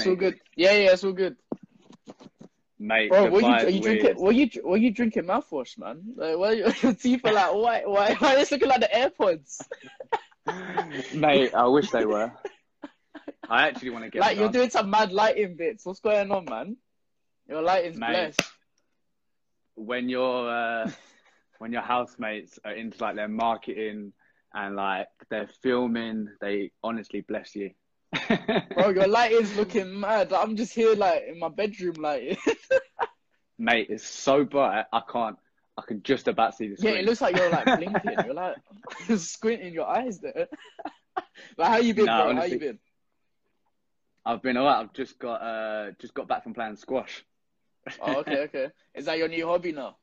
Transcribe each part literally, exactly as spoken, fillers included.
it's all me? good. Yeah, yeah, it's all good. Mate, Bro, what you Dubai are is you drinking? weird. What you what you drinking mouthwash, man? Like, why your your teeth are like why why why is looking like the AirPods? Mate, I wish they were. I actually want to get them Like you're done. doing some mad lighting bits. What's going on, man? Your lighting's Mate, blessed. when your uh, when your housemates are into like their marketing and like they're filming, they honestly bless you. Bro, your lighting's looking mad. Like, I'm just here like in my bedroom lighting. Mate, it's so bright, I can't, I can just about see the Yeah, it screen. looks like you're like blinking. You're like squinting your eyes there. But how you been, Nah, bro? How you honestly, been? I've been alright. I've just got uh just got back from playing squash. Oh, okay, okay. Is that your new hobby now?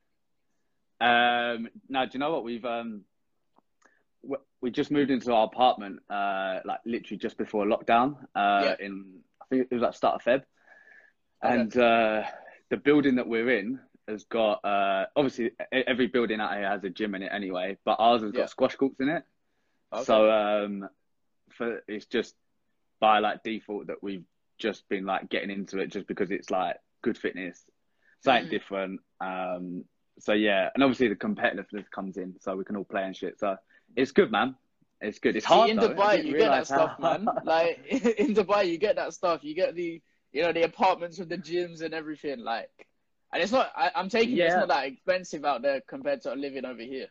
Um, now, do you know what? We've um w- we just moved into our apartment uh like literally just before lockdown uh Yeah. in I think it was like start of Feb, Okay. and uh the building that we're in has got uh obviously e- every building out here has a gym in it anyway, but ours has Yeah. got squash courts in it. Okay. So um for it's just by like default that we've just been like getting into it just because it's like good fitness, something Mm. different. Um, so yeah, and obviously the competitiveness comes in, so we can all play and shit. So it's good, man. It's good. It's See, hard in though. I Dubai, didn't you get that realize stuff, how. man. Like in Dubai, you get that stuff. You get the, you know, the apartments with the gyms and everything. Like, and it's not. I, I'm taking it. It's Yeah. not that expensive out there compared to living over here.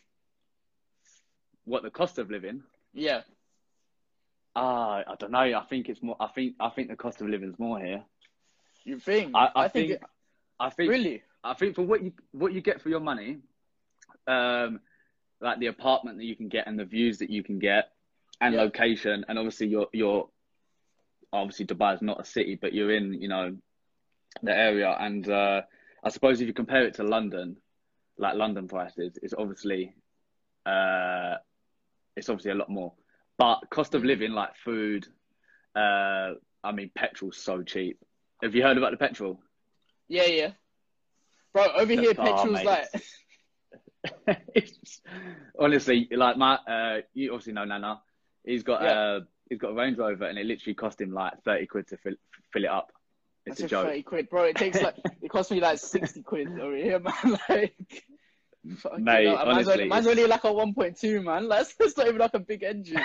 What the cost of living? Yeah. Ah, I don't know. I think it's more. I think I think the cost of living is more here. You think? I, I I think it, think I think really. I think for what you what you get for your money, um, like the apartment that you can get and the views that you can get and Yeah. location, and obviously you're you're obviously Dubai is not a city, but you're in, you know, the area. And uh, I suppose if you compare it to London, like London prices, it's obviously uh, it's obviously a lot more. But cost of Mm. living, like food, uh, I mean, petrol's so cheap. Have you heard about the petrol? Yeah, yeah. Bro, over The, here, oh, petrol's mate, like. it's, it's honestly like my uh, you obviously know Nana. He's got Yeah. a he's got a Range Rover, and it literally cost him like thirty quid to fill fill it up. It's That's a a joke. thirty quid, bro. It takes like it costs me like sixty quid over here, man. Like, fucking hell. Mate, And Mine's only, honestly, mine's it's only like a one point two, man. Like, it's not even like a big engine.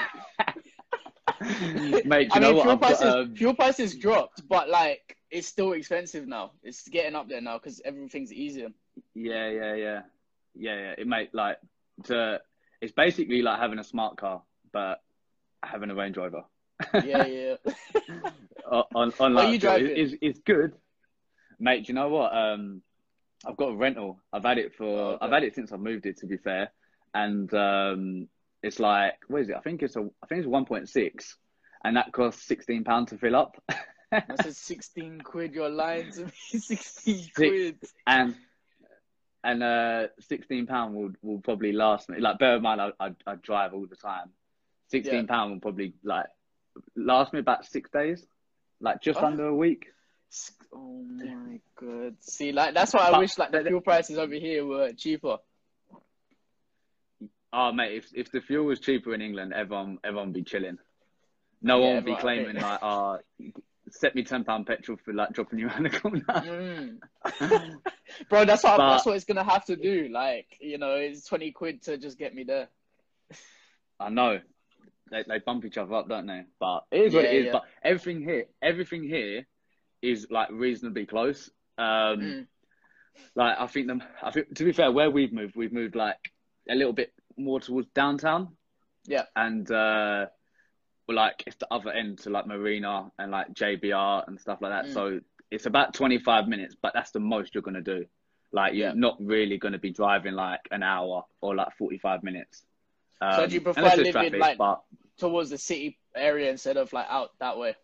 mate. Do I you know mean, what? fuel I've got prices, um, fuel prices dropped, but like, it's still expensive now. It's getting up there now because everything's easier. yeah, yeah, yeah, yeah, yeah. It mate like to. It's basically like having a smart car, but having a Range Rover. Yeah, yeah. on, on, on What are like you fuel. It, driving? it's it's good, mate. Do you know what? Um, I've got a rental. I've had it Oh, for. I've okay. had it since I moved it. To be fair, and um, it's like what is it? I think it's a. I think it's one point six, and that costs sixteen pounds to fill up. That says sixteen quid. You're lying to me. sixteen Six quid. and and uh, sixteen pound will will probably last me. Like bear in mind, I I, I drive all the time. Yeah. Sixteen pound will probably like last me about six days, like just Oh, under a week. oh my god. See, like that's why I But, wish like the but fuel prices over here were cheaper. oh mate, if if the fuel was cheaper in England, everyone everyone would be chilling. No Yeah, one would be everyone. I think. claiming like, "Ah, set me ten pound petrol for like dropping you around the corner." Mm. Bro, that's what that's But what it's gonna have to do. Like, you know, it's twenty quid to just get me there. I know they they bump each other up, don't they? But it is what Yeah, it is. yeah. But everything here, everything here is like reasonably close. Um, Mm. like I think them. I think to be fair, where we've moved, we've moved like a little bit more towards downtown, Yeah. and uh, well, like it's the other end to like Marina and like J B R and stuff like that. Mm. So it's about twenty-five minutes, but that's the most you're gonna do. Like you're Yeah. not really gonna be driving like an hour or like forty-five minutes. So do you Um, prefer unless there's living traffic, like but towards the city area instead of like out that way?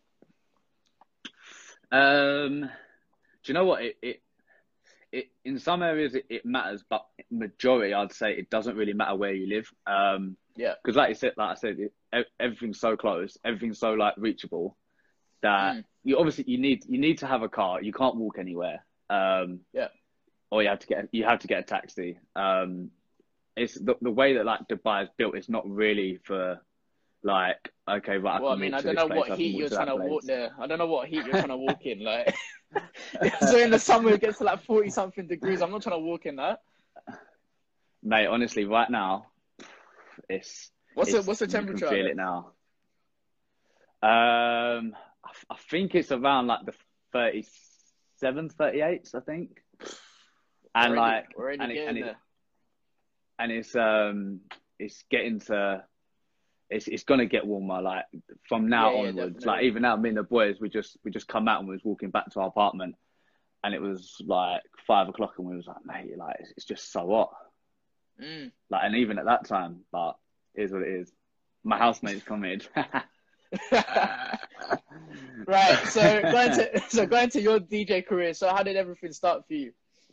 um, do you know what? It, it, it in some areas it, it matters, but majority I'd say it doesn't really matter where you live. Um, Yeah. because like you said, like I said, it, ev- everything's so close, everything's so like reachable that Mm. you obviously you need you need to have a car. You can't walk anywhere. Um, Yeah. or you have to get you have to get a taxi. Um, it's the the way that like Dubai is built. It's not really for Like, okay, right, I Well, I can mean, walk I to don't this know place, what I can heat walk you're to trying that to walk place. there. I don't know what heat you're trying to walk in. Like, so in the summer it gets to like forty something degrees. I'm not trying to walk in that. Mate, honestly, right now, it's What's the it's what's the you can temperature out feel there? it now. Um, I, f- I think it's around like the thirty-seven, thirty-eight, I think, and Already, like, already and it and getting it there. and it's um, it's getting to. It's it's gonna get warmer, like from Yeah, now yeah, onwards. Like definitely. even now, me and the boys, we just we just come out and we was walking back to our apartment, and it was like five o'clock, and we was like, mate, like it's, it's just so hot. Mm. Like, and even at that time, but it is what it is. My housemate's coming. Right. So going to so going to your D J career. So how did everything start for you?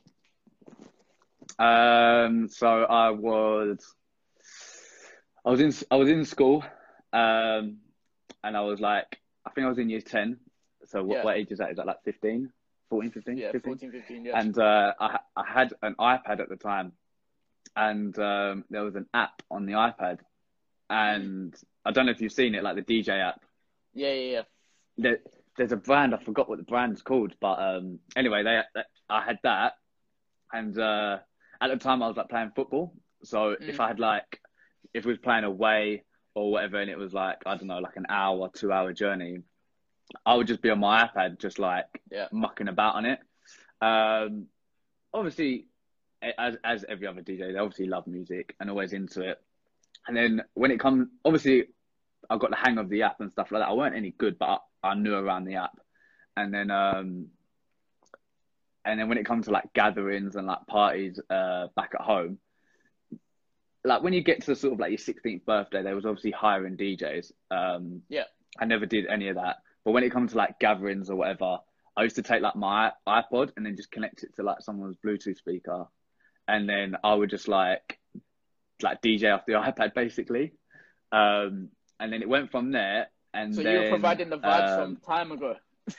um, so I was, I was in, I was in school, um, and I was like, I think I was in year ten. So what, Yeah, what age is that? Is that like fifteen, fourteen, fifteen, yeah, fifteen? fourteen, fifteen. Yeah. And uh, I, I had an iPad at the time, and um, there was an app on the iPad, Mm. and I don't know if you've seen it, like the D J app. Yeah, yeah, yeah. There, there's a brand, I forgot what the brand's called, but um, anyway, they, I had that, and uh, at the time I was like playing football. So if Mm. I had like, if we was playing away or whatever, and it was like, I don't know, like an hour, two hour journey, I would just be on my iPad, just like Yeah. mucking about on it. Um, obviously, as as every other D J, they obviously love music and always into it. And then when it comes, obviously, I got the hang of the app and stuff like that. I weren't any good, but I, I knew around the app. And then, um, and then when it comes to like gatherings and like parties, uh, back at home, like when you get to sort of like your sixteenth birthday, there was obviously hiring D Js. Um, Yeah. I never did any of that. But when it comes to like gatherings or whatever, I used to take like my iPod and then just connect it to like someone's Bluetooth speaker, and then I would just like like D J off the iPad basically. Um, and then it went from there, So and you were then providing the vibes from um, time ago.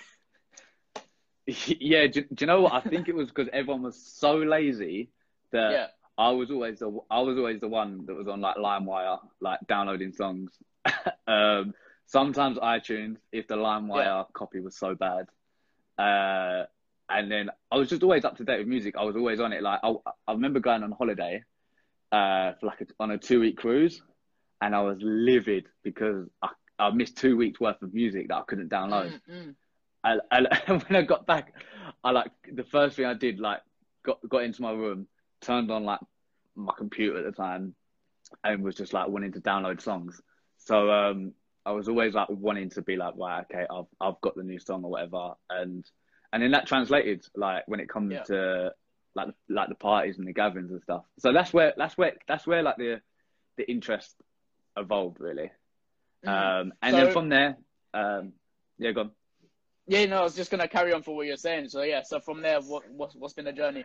yeah, do, do you know what? I think it was because everyone was so lazy that Yeah. I was always the I was always the one that was on like LimeWire, like downloading songs. um, sometimes iTunes if the Yeah. LimeWire copy was so bad. Uh, and then I was just always up to date with music. I was always on it. Like I, I remember going on holiday, uh, for like a, on a two week cruise, and I was livid because I, I missed two weeks worth of music that I couldn't download. Mm, mm. I, I, when I got back, I like the first thing I did, like got got into my room, turned on like my computer at the time, and was just like wanting to download songs. So um, I was always like wanting to be like, right, okay, I've I've got the new song or whatever, and and then that translated like when it comes Yeah. to like like the parties and the gatherings and stuff. So that's where that's where that's where like the the interest evolved really. Mm. Um, and then So from there, um, yeah, go on. yeah, no, I was just gonna carry on for what you're saying. So yeah, so from there, what what's what's been the journey?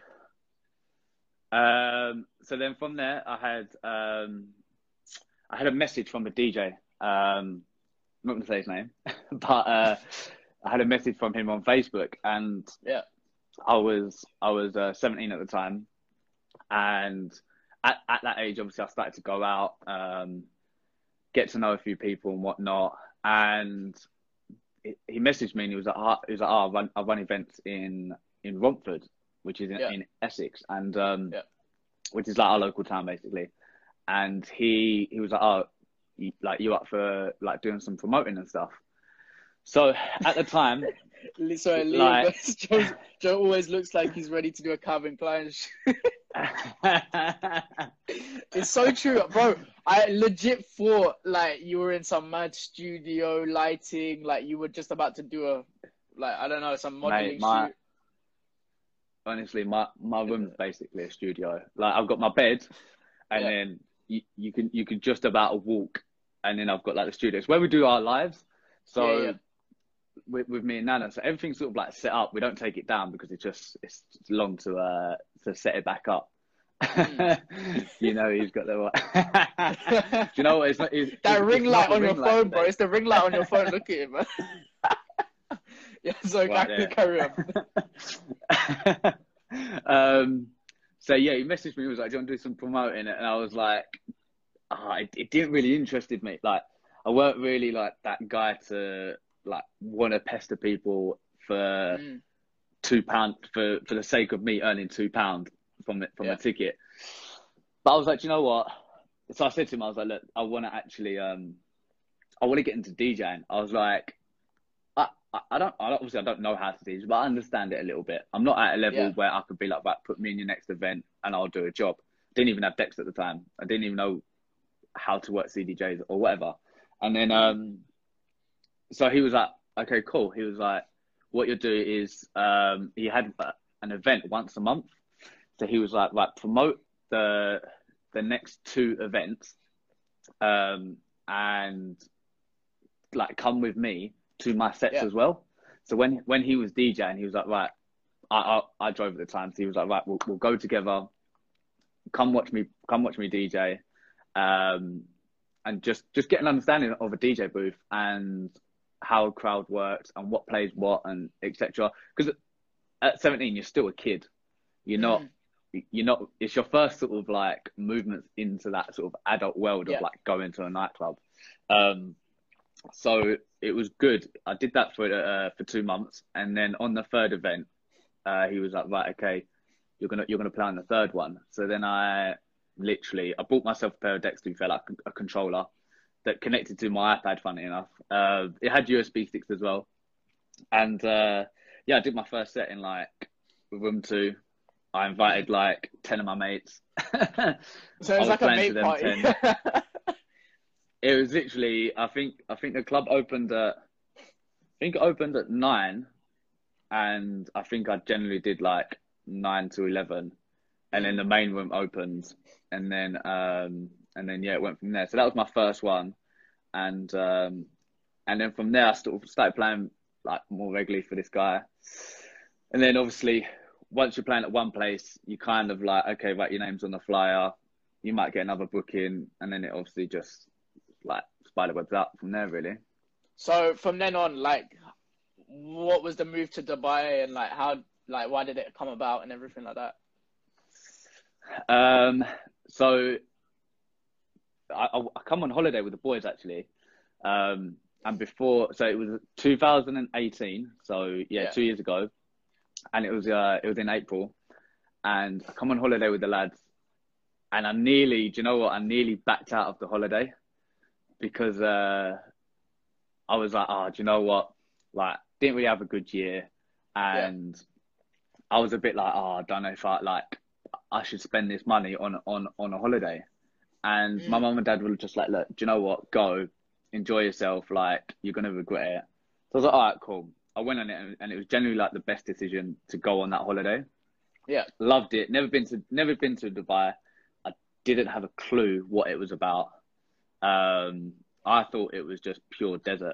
Um, so then from there, I had um, I had a message from a D J. Um, I'm not going to say his name, but uh, I had a message from him on Facebook, and Yeah. I was I was uh, seventeen at the time, and at at that age, obviously, I started to go out, um, get to know a few people and whatnot, and he he messaged me and he was like, oh, he was like, oh, I run I run events in in Romford, which is in, Yeah. in Essex, and um, Yeah. which is like our local town basically. And he he was like, oh, you, like you up for like doing some promoting and stuff. So at the time, Sorry, Liam, like, but Joe, Joe always looks like he's ready to do a Calvin Klein. sh- It's so true, bro. I legit thought like you were in some mad studio lighting, like you were just about to do a, like I don't know, some mate, modeling my shoot. honestly, my my room's basically a studio. Like I've got my bed, and Yeah. then you, you can you can just about walk, and then I've got like the studio. It's where we do our lives. Yeah, yeah. So with, with me and Nana, so everything's sort of like set up. We don't take it down because it's just it's long to uh to set it back up. Mm. You know, he's got the. Do you know what? It's not. It's, That it's, ring it's light not the on your ring light phone, bro. today. It's the ring light on your phone. Look at it, man. Yeah, so Right carry, there. carry on. um. So yeah, he messaged me. He was like, "Do you want to do some promoting?" And I was like, "Ah, oh, it, it didn't really interested me. Like, I weren't really like that guy to like want to pester people for Mm. two pound for for the sake of me earning two pound from it from Yeah. a ticket. But I was like, you know what? So I said to him, I was like, look, I want to actually, um, I want to get into DJing. I was like, I, I, I don't, I don't, obviously I don't know how to D J, but I understand it a little bit. I'm not at a level Yeah. where I could be like, right, put me in your next event and I'll do a job. Didn't even have decks at the time. I didn't even know how to work C D Js or whatever. And then, um, so he was like, okay, cool. He was like, what you'll do is, um, he had an event once a month. So he was like, right, promote the the next two events, um, and like come with me to my sets Yeah. as well. So when when he was DJing, he was like, right, I I, I drove at the time, so he was like, right, we'll we'll go together. Come watch me, come watch me D J, um, and just just get an understanding of a D J booth and how a crowd works and what plays what and et cetera. Because at seventeen, you're still a kid. You're not. Mm. You're not. It's your first sort of like movements into that sort of adult world Yeah. of like going to a nightclub. Um, so it was good. I did that for uh, for two months, and then on the third event, uh, he was like, right, okay, you're gonna you're gonna play on the third one. So then I literally I bought myself a pair of decks, to be fair, like a controller that connected to my iPad. Funny enough, uh, it had U S B sticks as well, and uh, yeah, I did my first set in like room two. I invited like ten of my mates. So it was like a mate party. ten. It was literally, I think, I think the club opened at, I think it opened at nine, and I think I generally did like nine to eleven, and then the main room opened, and then, um, and then yeah, it went from there. So that was my first one, and um, and then from there I sort of started playing like more regularly for this guy, and then obviously once you're playing at one place, you kind of like, okay, right, your name's on the flyer, you might get another booking, and then it obviously just like spiderwebs up from there, really. So from then on, like, what was the move to Dubai, and like how, like, why did it come about and everything like that? Um, so I, I come on holiday with the boys actually, um, and before, so it was two thousand eighteen, so yeah, Yeah. two years ago, and it was uh, it was in April, and I come on holiday with the lads, and I nearly, do you know what? I nearly backed out of the holiday because uh, I was like, oh, do you know what? Like, didn't really have a good year, and yeah. I was a bit like, oh, I don't know if I like I should spend this money on on on a holiday. And mm. my mum and dad were just like, look, do you know what? Go, enjoy yourself. Like, you're gonna regret it. So I was like, all right, cool. I went on it, and it was generally like the best decision to go on that holiday. Yeah, loved it. Never been to never been to Dubai. I didn't have a clue what it was about. Um, I thought it was just pure desert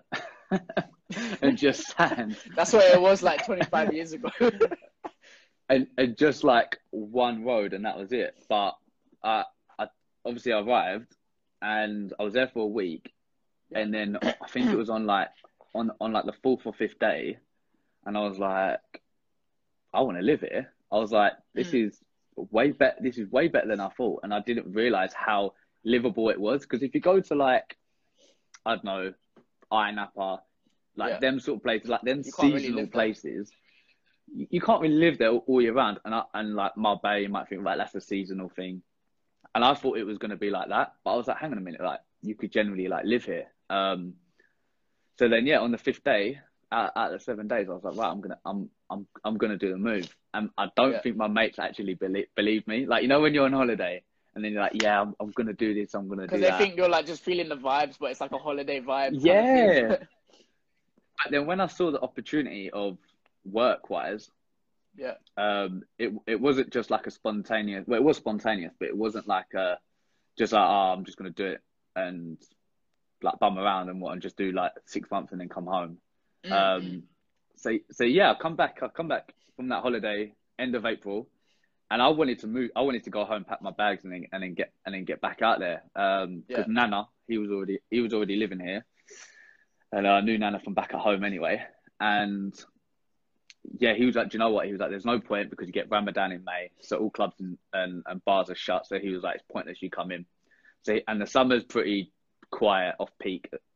and just sand. That's what it was like twenty-five years ago. and and just like one road, and that was it. But I, I obviously arrived, and I was there for a week, yeah. and then I think it was on like on on like the fourth or fifth day, and I was like, I want to live here. I was like, this mm. is way better. This is way better than I thought, and I didn't realize how livable it was. Because if you go to like, I don't know, Ayia Napa, like yeah. them sort of places, like them you seasonal really places, you, you can't really live there all, all year round. And I, and like Marbella, you might think, right, that's a seasonal thing. And I thought it was going to be like that, but I was like, hang on a minute, like you could generally like live here. Um, so then yeah, on the fifth day, out, out of the seven days, I was like, right, I'm gonna, I'm, I'm, I'm gonna do the move. And I don't yeah. think my mates actually believe believe me. Like, you know, when you're on holiday and then you're like, yeah, I'm, I'm gonna do this, I'm gonna do that. Because they think you're like just feeling the vibes, but it's like a holiday vibe. Yeah. But then when I saw the opportunity of work-wise, yeah, um, it it wasn't just like a spontaneous. Well, it was spontaneous, but it wasn't like a just like, oh, I'm just gonna do it and like bum around and what and just do like six months and then come home. Mm-hmm. Um, so so yeah, I come back. I come back from that holiday end of April, and I wanted to move. I wanted to go home, pack my bags, and then and then get and then get back out there. Um, because yeah. Nana, he was already he was already living here, and I knew Nana from back at home anyway. And yeah, he was like, do you know what? He was like, there's no point because you get Ramadan in May, so all clubs and, and, and bars are shut. So he was like, it's pointless you come in. So and the summer's pretty quiet off peak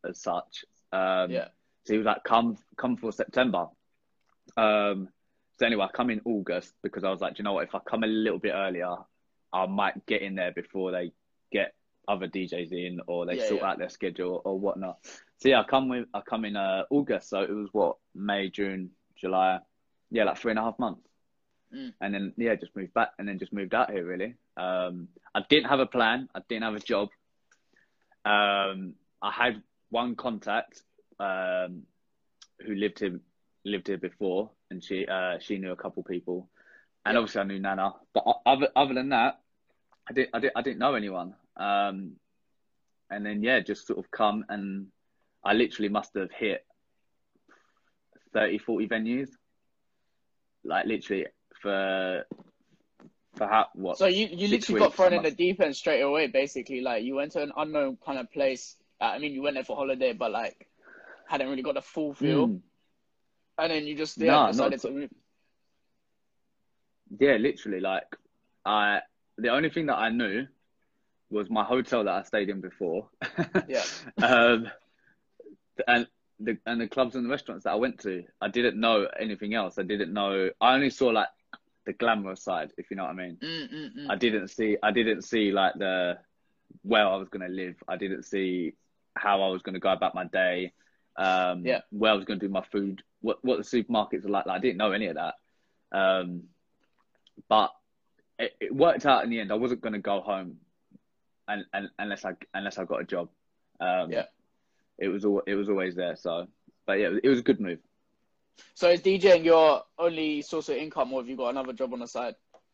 as such. Um, Yeah. so he was like, come, come for September. Um, so anyway, I come in August because I was like, do you know what? If I come a little bit earlier, I might get in there before they get other D Js in or they Yeah, sort yeah. out their schedule or whatnot. So yeah, I come with, I come in uh, August. So it was what, May, June, July. Yeah, like three and a half months. Mm. And then, yeah, just moved back and then just moved out here, really. Um, I didn't have a plan. I didn't have a job. Um, I had one contact um, who lived here, lived here before, and she uh, she knew a couple people. And Yeah. obviously I knew Nana. But other, other than that, I didn't, I, didn't, I didn't know anyone. Um, and then, yeah, just sort of come and I literally must have hit thirty, forty venues. Like, literally, for for how what So you, you six literally got weeks. thrown I in the must. deep end straight away, basically. Like you went to an unknown kind of place. Uh, I mean, you went there for holiday, but like hadn't really got a full feel, Mm, and then you just yeah no, not decided at all. to move. Yeah, literally. Like, I the only thing that I knew was my hotel that I stayed in before, Yeah. um, and the and the clubs and the restaurants that I went to. I didn't know anything else. I didn't know. I only saw like the glamorous side, if you know what I mean. Mm, mm, mm. I didn't see. I didn't see like the where I was going to live. I didn't see how I was going to go about my day, um, Yeah. where I was going to do my food, what what the supermarkets are like. Like I didn't know any of that. Um, but it, it worked out in the end. I wasn't going to go home, and, and unless I unless I got a job. Um, Yeah. it was all it was always there. So, but yeah, it was a good move. So is DJing your only source of income, or have you got another job on the side?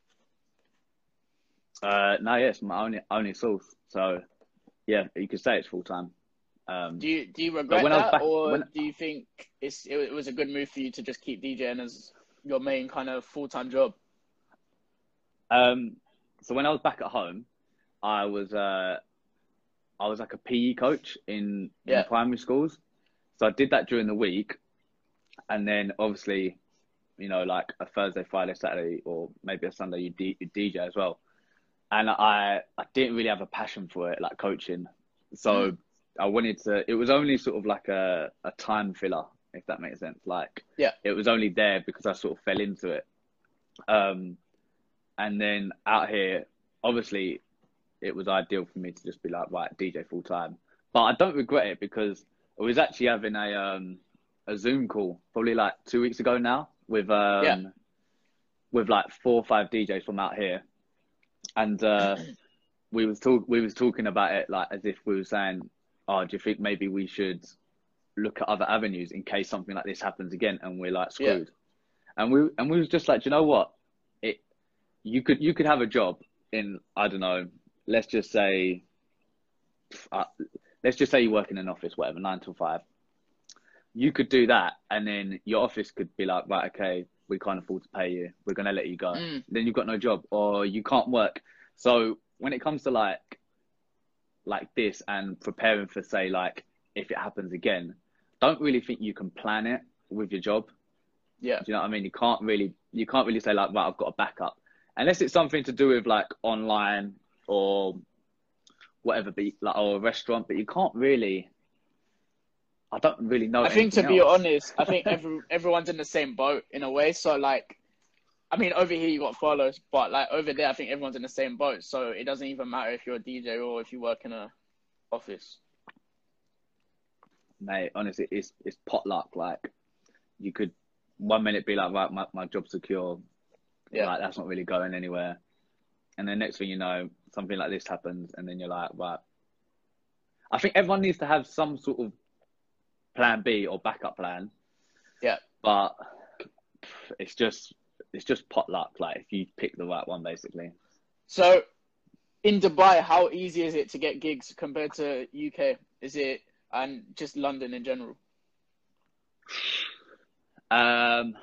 Uh, no, yes, my only only source. So, yeah, you could say it's full time. Um, Do you do you but regret when I was that, back, or when do you think it's it, it was a good move for you to just keep DJing as your main kind of full time job? um, so when I was back at home, I was uh, I was like a P E coach in in Yeah. primary schools. So I did that during the week, and then obviously, you know, like a Thursday, Friday, Saturday, or maybe a Sunday, you, D, you D J as well. And I I didn't really have a passion for it, like coaching. So Mm. I wanted to. It was only sort of like a a time filler, if that makes sense. Like Yeah. it was only there because I sort of fell into it. Um, and then out here, obviously, it was ideal for me to just be like, right, D J full time. But I don't regret it because I was actually having a um a Zoom call probably like two weeks ago now with Yeah. um with like four or five D Js from out here, and uh, we was talk we was talking about it like as if we were saying, oh, do you think maybe we should look at other avenues in case something like this happens again and we're like Yeah. screwed? And we and we was just like, do you know what? It you could you could have a job in, I don't know, let's just say uh, let's just say you work in an office, whatever, nine till five. You could do that, and then your office could be like, right, okay, we can't afford to pay you. We're gonna let you go. Mm. Then you've got no job, or you can't work. So when it comes to like like this and preparing for, say, like if it happens again, don't really think you can plan it with your job. Yeah. Do you know what I mean? You can't really you can't really say like, right, I've got a backup, unless it's something to do with like online or whatever, be like or a restaurant. But you can't really. I don't really know I think, to anything be else. honest, I think every everyone's in the same boat in a way. So like, I mean, over here you got follows, but like over there, I think everyone's in the same boat. So it doesn't even matter if you're a D J or if you work in a office. Mate, honestly, it's it's potluck. Like you could one minute be like, right, my, my job's secure, Yeah. like that's not really going anywhere, and then next thing you know, something like this happens, and then you're like, right. I think everyone needs to have some sort of plan B or backup plan, Yeah. but it's just it's just potluck. Like if you pick the right one, basically. So in Dubai, how easy is it to get gigs compared to U K? Is it, and just London in general? Um,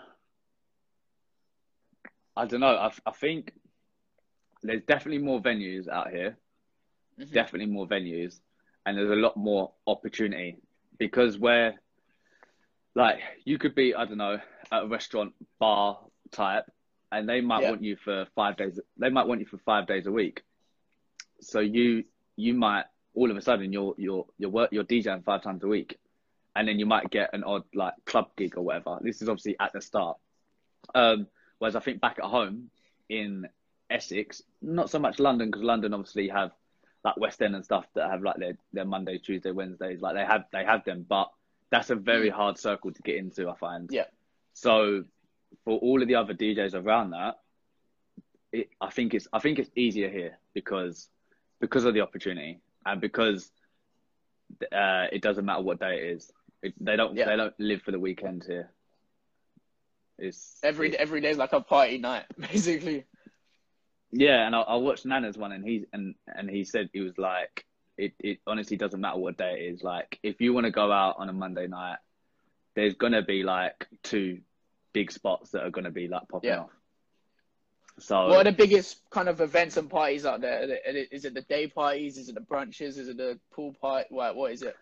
I don't know. I I think there's definitely more venues out here. Mm-hmm. Definitely more venues, and there's a lot more opportunity because where, like, you could be, I don't know, at a restaurant bar type, and they might Yeah. want you for five days. They might want you for five days a week. So you you might all of a sudden you're you're you're work you're DJing five times a week, and then you might get an odd like club gig or whatever. This is obviously at the start. Um, whereas I think back at home in Essex, not so much London, because London obviously have like West End and stuff that have like their, their Monday, Tuesday, Wednesdays, like they have they have them, but that's a very hard circle to get into, I find. Yeah. So for all of the other D Js around that, it, I think it's I think it's easier here because because of the opportunity and because uh, it doesn't matter what day it is. It, they don't Yeah. they don't live for the weekend here. It's Every it's, every day's like a party night, basically. yeah, and I, I watched Nana's one, and he and and he said he was like, it it honestly doesn't matter what day it is. Like if you want to go out on a Monday night, there's gonna be like two big spots that are gonna be like popping Yeah. off. So What are the biggest kind of events and parties out there? Is it the day parties? Is it the brunches? Is it the pool party? What what is it?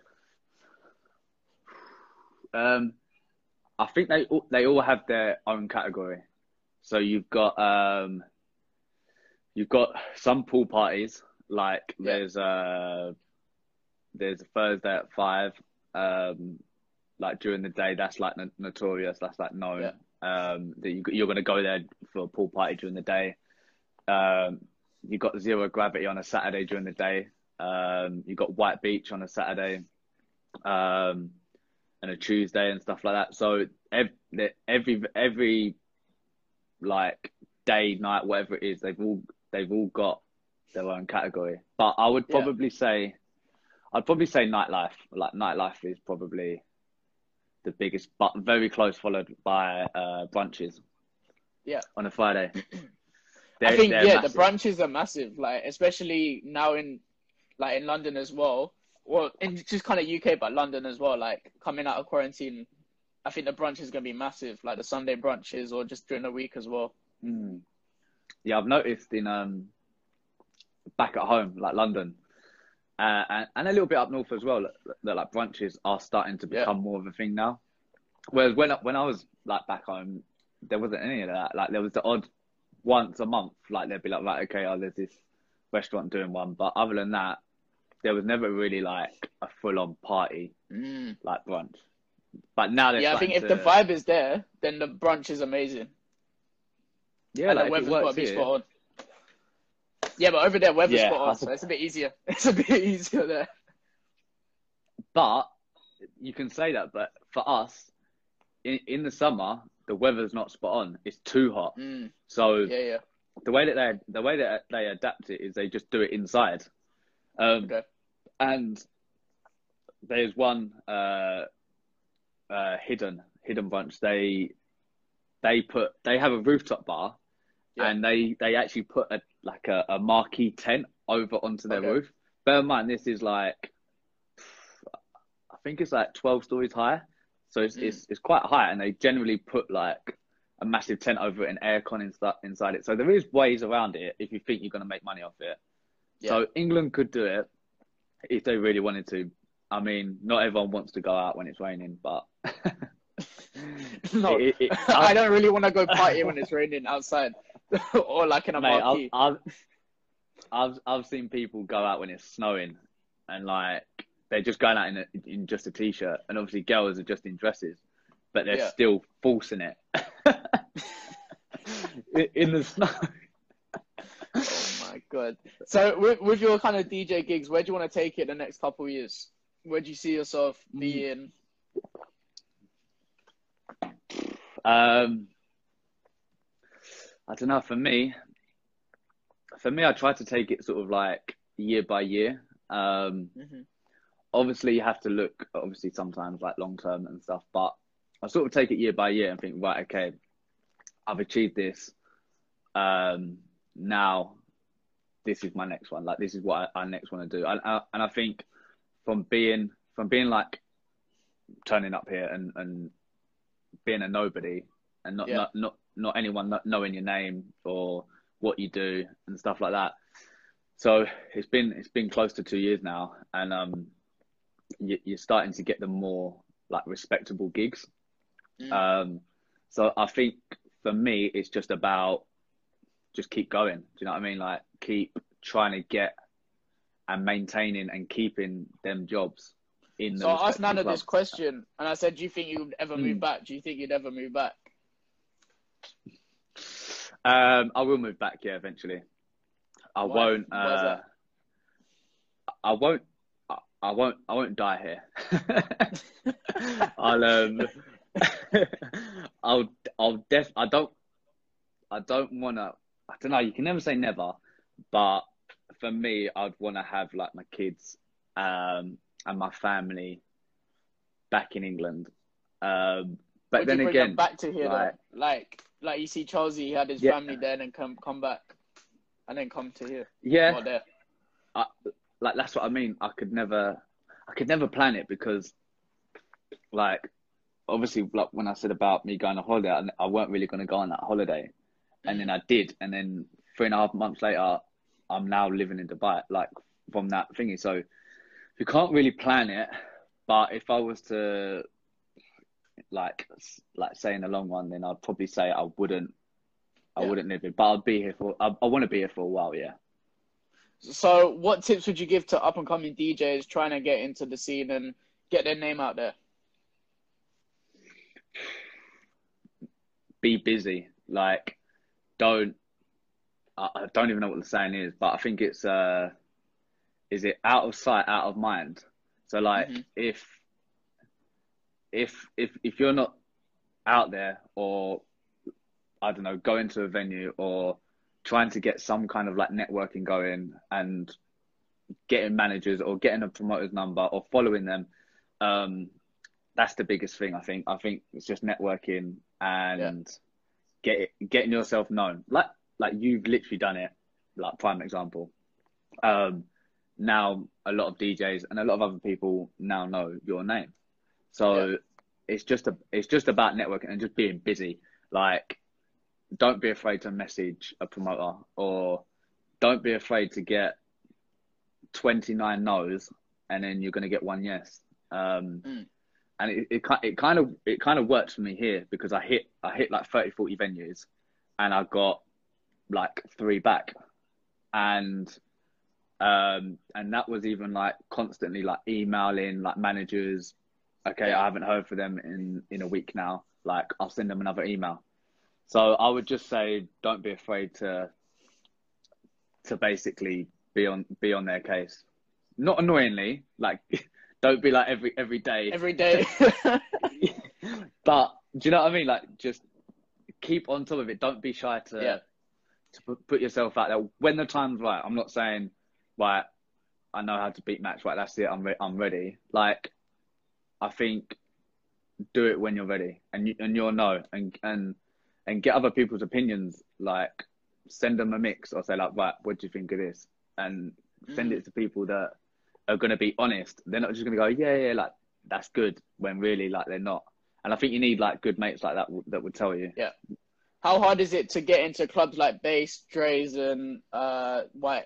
um, I think they all, they all have their own category. So you've got um, you've got some pool parties. Like Yeah. there's uh there's a Thursday at five. Um, like during the day, that's like no- notorious. That's like known. Yeah. Um, that you, you're going to go there for a pool party during the day. Um, you've got Zero Gravity on a Saturday during the day. Um, you've got White Beach on a Saturday, um, and a Tuesday and stuff like that. So every every every like day, night, whatever it is, they've all they've all got their own category. But I would Yeah. probably say, I'd probably say nightlife. Like nightlife is probably the biggest, but very close, followed by uh, brunches. Yeah. On a Friday. I They're- think they're yeah, massive. the brunches are massive. Like especially now in like in London as well. Well, in just kind of U K, but London as well. Like coming out of quarantine, I think the brunch is gonna be massive. Like the Sunday brunches or just during the week as well. Mm. Yeah, I've noticed in um back at home, like London, uh, and, and a little bit up north as well, that, that like brunches are starting to Yeah. become more of a thing now. Whereas when I- when I was like back home, there wasn't any of that. Like there was the odd once a month, like they'd be like, right, okay, oh, there's this restaurant doing one, but other than that, there was never really like a full on party Mm. like brunch. But now they're Yeah, I think if starting the to- vibe is there, then the brunch is amazing. yeah, And like the if it weather's got to works be here, spot on. Yeah, but over there, weather's Yeah, spot I on, so it's a bit easier. It's a bit easier there. but you can say that, but for us, in, in the summer, the weather's not spot on. It's too hot. Mm. So Yeah, yeah. the way that they the way that they adapt it is they just do it inside. Um, Okay. and there's one uh, uh, hidden hidden brunch. They they put they have a rooftop bar, Yeah. and they they actually put a like a, a marquee tent over onto their Okay. roof. Bear in mind, this is like I think it's like twelve stories high, so it's Mm. it's, it's quite high, and they generally put like a massive tent over it and aircon insta- inside it. So there is ways around it if you think you're going to make money off it. Yeah. So England could do it if they really wanted to. I mean, not everyone wants to go out when it's raining, but No, it- it- I don't really want to go party when it's raining outside or like in a mate, marquee. I've, I've I've I've seen people go out when it's snowing, and like they're just going out in a, in just a t-shirt, and obviously girls are just in dresses, but they're Yeah. still forcing it in- in the snow. Oh my god! So with with your kind of D J gigs, where do you want to take it the next couple of years? Where do you see yourself Mm. being? Um, I don't know. For me, for me, I try to take it sort of like year by year. Um, Mhm. obviously, you have to look, obviously, sometimes like long term and stuff, but I sort of take it year by year and think, right, okay, I've achieved this. Um, now, this is my next one. Like, this is what I, I next want to do. And, I, and I think from being, from being like turning up here and, and being a nobody and not, Yeah. not, not, not anyone not knowing your name or what you do and stuff like that. So it's been, it's been close to two years now, and um, you, you're starting to get the more like respectable gigs. Mm. Um, so I think for me, it's just about just keep going. Do you know what I mean? Like keep trying to get and maintaining and keeping them jobs in the So I asked respective Nana this clubs. question, and I said, "Do you think you'd ever move Mm. back? Do you think you'd ever move back?" Um, I will move back, yeah, eventually. I Why? won't. Why is Uh, that? I won't. I, I won't. I won't die here. I'll. Um, I'll. I'll def. I don't. I don't want to. I don't know. You can never say never, but for me, I'd want to have like my kids, um, and my family back in England. Um, but Would then you bring them again, back to here like, though? Like, like you see, Chelsea he had his yeah, family there, and then come come back, and then come to here. yeah, Not there. I, like that's what I mean. I could never, I could never plan it because, like, obviously, like when I said about me going on holiday, I, I weren't really going to go on that holiday, and then Mm. I did, and then three and a half months later, I'm now living in Dubai, like from that thingy. So you can't really plan it, but if I was to, like, like say in the long run, then I'd probably say I wouldn't, I Yeah. wouldn't live it, but I'd be here for, I, I want to be here for a while, yeah. So, what tips would you give to up and coming D Js trying to get into the scene and get their name out there? Be busy, like, don't, I, I don't even know what the saying is, but I think it's, uh, is it out of sight, out of mind? So like, Mm-hmm. if, if, if, if you're not out there, or I don't know, going to a venue or trying to get some kind of like networking going and getting managers or getting a promoter's number or following them, um, that's the biggest thing. I think. I think it's just networking Yeah. and get it, getting yourself known. Like like you've literally done it. Like prime example. Um, now a lot of D Js and a lot of other people now know your name. So Yeah. it's just a it's just about networking and just being busy. Like, don't be afraid to message a promoter, or don't be afraid to get twenty-nine no's and then you're going to get one yes. Um, Mm. and it, it, it kind of, it kind of worked for me here because I hit, I hit like thirty, forty venues and I got like three back. And, um, and that was even like constantly like emailing like managers. Okay. Yeah. I haven't heard from them in, in a week now. Like, I'll send them another email. So I would just say, don't be afraid to, to basically be on, be on their case. Not annoyingly, like, don't be like every, every day. Every day. But do you know what I mean? Like, just keep on top of it. Don't be shy to, Yeah. to put, put yourself out there when the time's right. I'm not saying, right, I know how to beat match. Right, that's it. I'm, re- I'm ready. Like, I think do it when you're ready, and you, and you'll know, and, and, and get other people's opinions. Like, send them a mix or say like, right, what do you think of this? And send Mm. it to people that are going to be honest. They're not just going to go, yeah, yeah, like, that's good, when really, like, they're not. And I think you need like good mates like that that would tell you. Yeah. How hard is it to get into clubs like Bass, Dre's, and uh, White?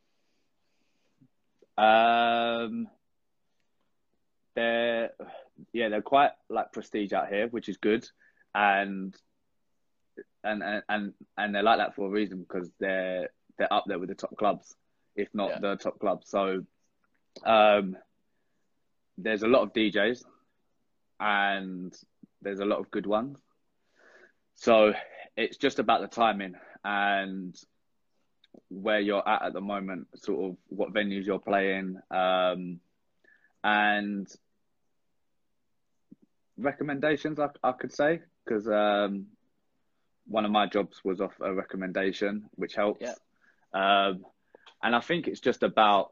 Um, they're yeah, they're quite like prestige out here, which is good, and and and and, and they're like that for a reason because they're they're up there with the top clubs, if not Yeah. the top clubs. So, um, there's a lot of D Js, and there's a lot of good ones. So it's just about the timing and where you're at at the moment, sort of what venues you're playing, um, and recommendations, I, I could say, because um, one of my jobs was off a recommendation, which helps. Yeah. Um, and I think it's just about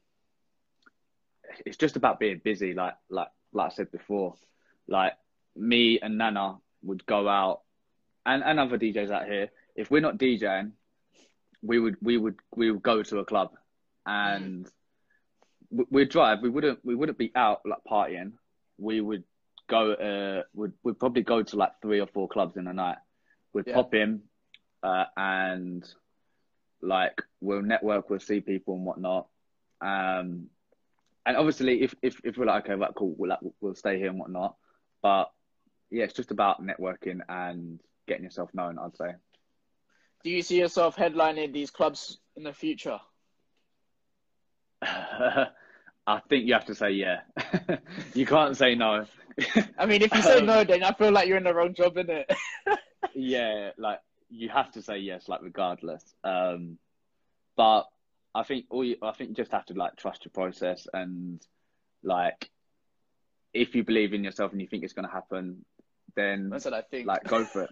it's just about being busy, like like like I said before. Like, me and Nana would go out, and, and other D Js out here. If we're not DJing, we would we would we would go to a club, and mm. we'd drive. We wouldn't we wouldn't be out like partying. We would go. Uh, would we'd probably go to like three or four clubs in a night. We'd Yeah. pop in, uh, and like we'll network, we'll see people and whatnot. Um, and obviously, if if if we're like, okay, right, cool, we'll like, we'll stay here and whatnot. But yeah, it's just about networking and getting yourself known, I'd say. Do you see yourself headlining these clubs in the future? I think you have to say yeah. You can't say no. I mean, if you say um, no, then I feel like you're in the wrong job, innit? yeah, like you have to say yes, like regardless. Um, but I think all you, I think you just have to like trust your process and like if you believe in yourself and you think it's going to happen, then That's what I think. like go for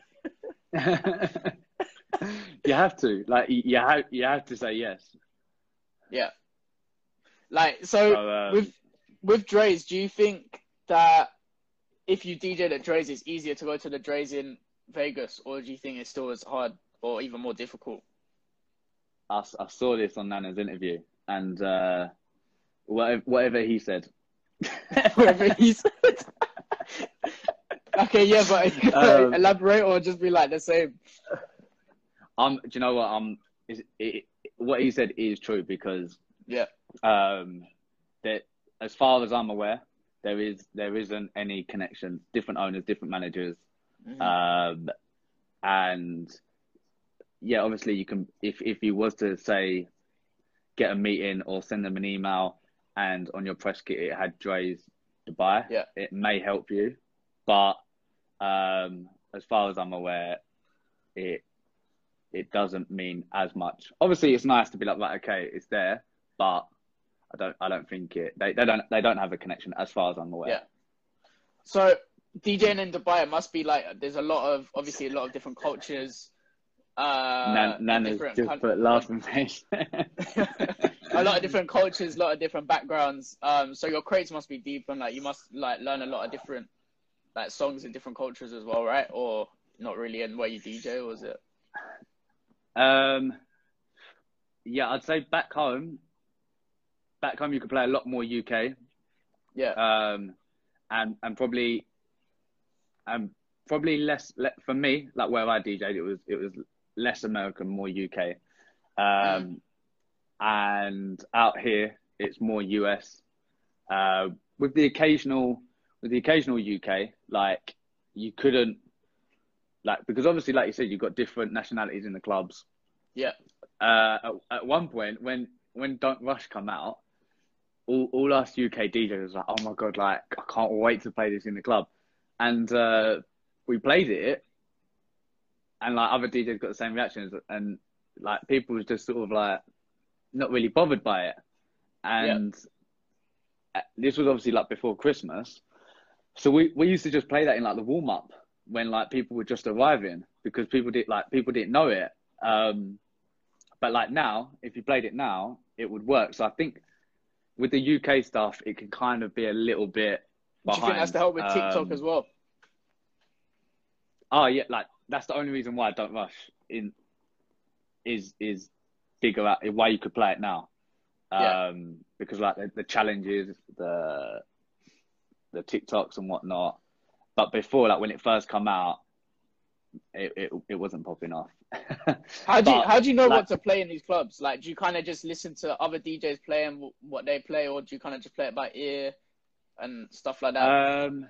it. You have to like you, you have you have to say yes. Yeah. Like so, So, um, with with Dre's, do you think that if you D J'd at Dre's, it's easier to go to the Dre's in Vegas, or do you think it's still as hard or even more difficult? I, I saw this on Nana's interview, and uh, whatever, whatever he said. Whatever he said. Okay, yeah, but Um, elaborate or just be like the same. Um, do you know what? Um, is it, what he said is true because Yeah. um, that as far as I'm aware, there is there isn't any connection. Different owners, different managers, Mm-hmm. um, and yeah, obviously you can if if you was to say get a meeting or send them an email, and on your press kit it had Dre's Dubai, Yeah. it may help you, but um, as far as I'm aware, it it doesn't mean as much. Obviously, it's nice to be like, like okay, it's there, but I don't I don't think it. They they don't they don't have a connection as far as I'm aware. Yeah. So DJing in Dubai, it must be like there's a lot of obviously a lot of different cultures. Uh, Nan, Nana's different just coun- put laughing face. a lot of different cultures, a lot of different backgrounds. Um, so your crates must be deep, and like you must like learn a lot of different like songs in different cultures as well, right? Or not really? And where you D J, or was it? Um, yeah, I'd say back home. Back home, you could play a lot more U K. Yeah. Um, and and probably, um, probably less le- for me. Like where I D J'd, it was it was less American, more U K. Um, Mm. and out here, it's more U S. Uh, with the occasional with the occasional U K, like you couldn't like because obviously, like you said, you've got different nationalities in the clubs. Yeah. Uh, at, at one point, when when Don't Rush come out, all all us U K D Js was like, oh my god, like I can't wait to play this in the club, and uh, we played it, and like other D Js got the same reactions, and like people was just sort of like not really bothered by it, and yeah. This was obviously like before Christmas, so we we used to just play that in like the warm up when like people were just arriving because people did like people didn't know it. Um, but like now, if you played it now, it would work. So I think with the U K stuff, it can kind of be a little bit behind. Do you think that's to help with TikTok um, as well? Oh yeah, like that's the only reason why Don't Rush in is is bigger at why you could play it now. Um, yeah. Because like the, the challenges, the the TikToks and whatnot. But before, like when it first come out, it it, it wasn't popping off. How do you, But, how do you know like, what to play in these clubs? Like, do you kind of just listen to other D Js play and what they play, or do you kind of just play it by ear and stuff like that? Um,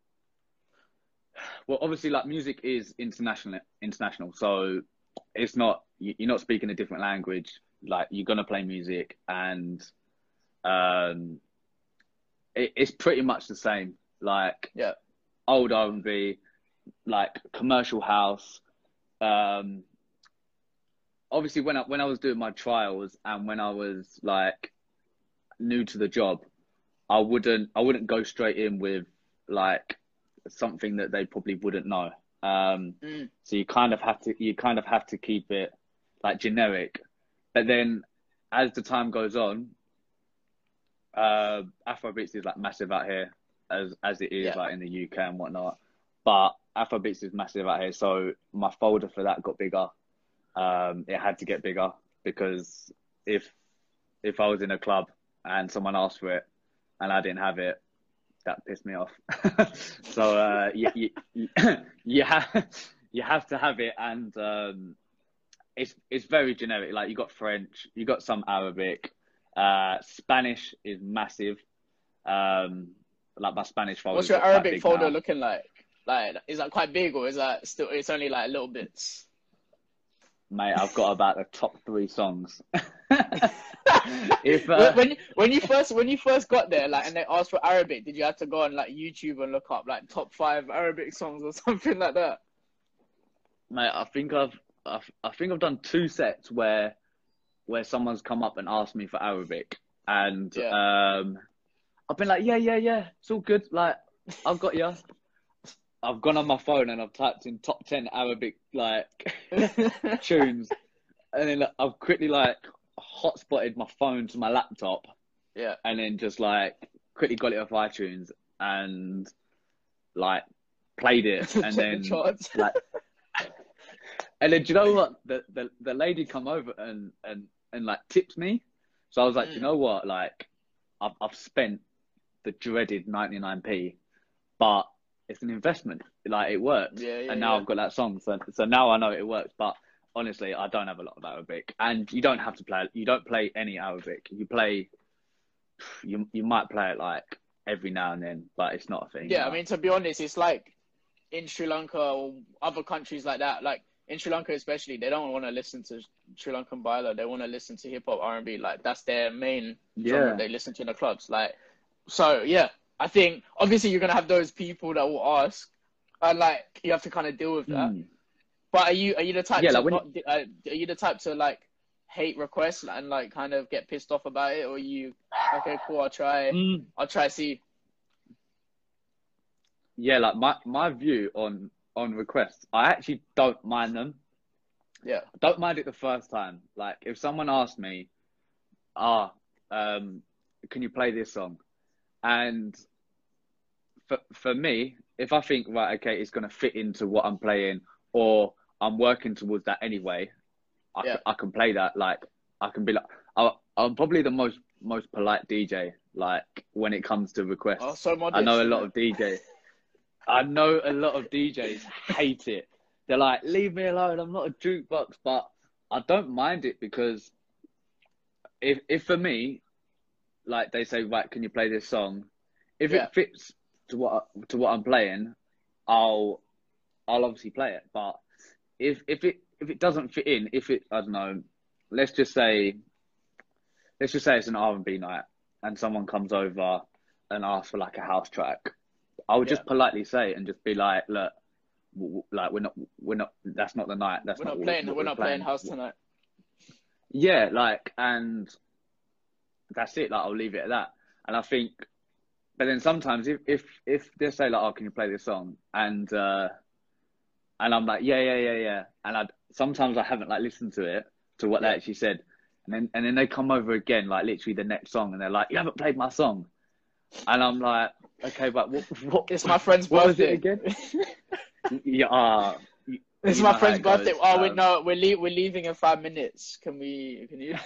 well, obviously, like music is international, international. So it's not you're not speaking a different language. Like you're gonna play music, and um, it, it's pretty much the same. Like yeah, old R and B, like commercial house. Um, obviously, when I when I was doing my trials and when I was like new to the job, I wouldn't I wouldn't go straight in with like something that they probably wouldn't know. Um, mm. So you kind of have to you kind of have to keep it like generic. But then as the time goes on, uh, Afrobeats is like massive out here as as it is yeah. like in the U K and whatnot. But Afrobeats is massive out here, so my folder for that got bigger. Um, it had to get bigger because if if I was in a club and someone asked for it and I didn't have it, that pissed me off. So uh, you you you, you have you have to have it, and um, it's it's very generic. Like you got French, you got some Arabic, uh, Spanish is massive. Um, like my Spanish folder. What's your Arabic folder now. looking like? Like, is that quite big, or is that still? It's only like little bits. Mate, I've got about the top three songs. If uh, when when you first when you first got there, like, and they asked for Arabic, did you have to go on like YouTube and look up like top five Arabic songs or something like that? mate, I think I've, I've I think I've done two sets where where someone's come up and asked me for Arabic, and Yeah. um, I've been like, yeah, yeah, yeah, it's all good. Like, I've got you. I've gone on my phone and I've typed in top ten Arabic like tunes, and then like, I've quickly like hotspotted my phone to my laptop, Yeah. and then just like quickly got it off iTunes and like played it, and Check then the charts. like, and then do you know what? The the the lady come over and and and like tips me, so I was like, Mm. you know what? Like, I've I've spent the dreaded ninety-nine p, but it's an investment. Like, it works. Yeah, yeah, And now yeah. I've got that song. So, so now I know it works. But honestly, I don't have a lot of Arabic. And you don't have to play, you don't play any Arabic. You play, you you might play it like every now and then, but it's not a thing. Yeah, you I know? mean, to be honest, it's like in Sri Lanka or other countries like that. Like in Sri Lanka, especially, they don't want to listen to Sri Lankan baila. They want to listen to hip hop, R and B. Like that's their main genre Yeah. they listen to in the clubs. Like, so yeah, I think obviously you're gonna have those people that will ask, and like you have to kind of deal with that. Mm. But are you are you the type Yeah, to like when not? Uh, are you the type to like hate requests and like kind of get pissed off about it, or are you okay, cool? I'll try. Mm. I'll try see. Yeah, like my, my view on, on requests, I actually don't mind them. Yeah. I don't mind it the first time. Like, if someone asks me, ah, um, can you play this song? And for for me, if I think, right, okay, it's going to fit into what I'm playing, or I'm working towards that anyway, I, Yeah. c- I can play that. Like, I can be like, I, I'm probably the most most polite D J, like, when it comes to requests. Oh, so modest. I know a isn't lot it? of D Js. I know a lot of D Js hate it. They're like, leave me alone. I'm not a jukebox, but I don't mind it because if if for me, like they say, right, can you play this song? If Yeah. it fits to what to what I'm playing, I'll I'll obviously play it. But if if it if it doesn't fit in, if it I don't know, let's just say let's just say it's an R and B night and someone comes over and asks for like a house track, I would Yeah. just politely say it and just be like, look, w- w- like we're not we're not that's not the night. That's We're not not what, playing. what We're we're not playing house tonight. Yeah, like, and that's it. Like, I'll leave it at that. And I think, but then sometimes if if if they say like, oh, can you play this song? And uh, and I'm like, yeah, yeah, yeah, yeah. And I sometimes I haven't like listened to it to what Yeah. they actually said. And then and then they come over again, like literally the next song, and they're like, you haven't played my song. And I'm like, okay, but what? what It's my friend's what birthday. was it again? Yeah, uh, you, It's you my know how friend's it goes. birthday. Oh, we Um, no, we're le- we're leaving in five minutes. Can we? Can you?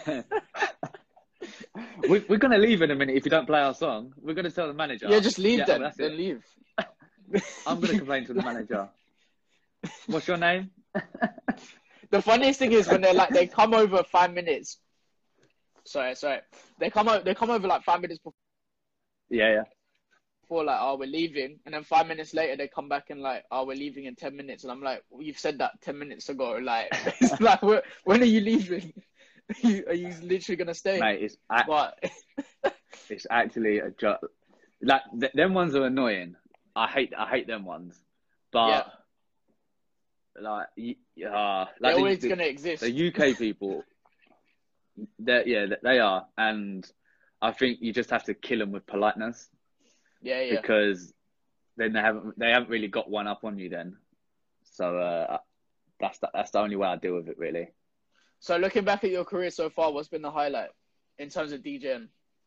we, we're gonna leave in a minute if you don't play our song. We're gonna tell the manager. Yeah, just leave Yeah, then. that's Then it. leave. I'm gonna complain to the manager. What's your name? The funniest thing is when they're like they come over five minutes. Sorry, sorry. They come over. They come over like five minutes Yeah, yeah. before, like, oh, we're leaving, and then five minutes later they come back and like, oh, we're leaving in ten minutes, and I'm like, well, you've said that ten minutes ago. Like, it's like, wh- when are you leaving? Are you, are you literally gonna stay? Mate, it's a- But it's actually a joke. Like th- them ones are annoying. I hate I hate them ones. But like y- uh, they're like always the, gonna exist. the U K people, they yeah they are, and I think you just have to kill them with politeness Yeah, yeah. because then they haven't they haven't really got one up on you then. So uh, that's the, that's the only way I deal with it really. So looking back at your career so far, what's been the highlight in terms of DJing?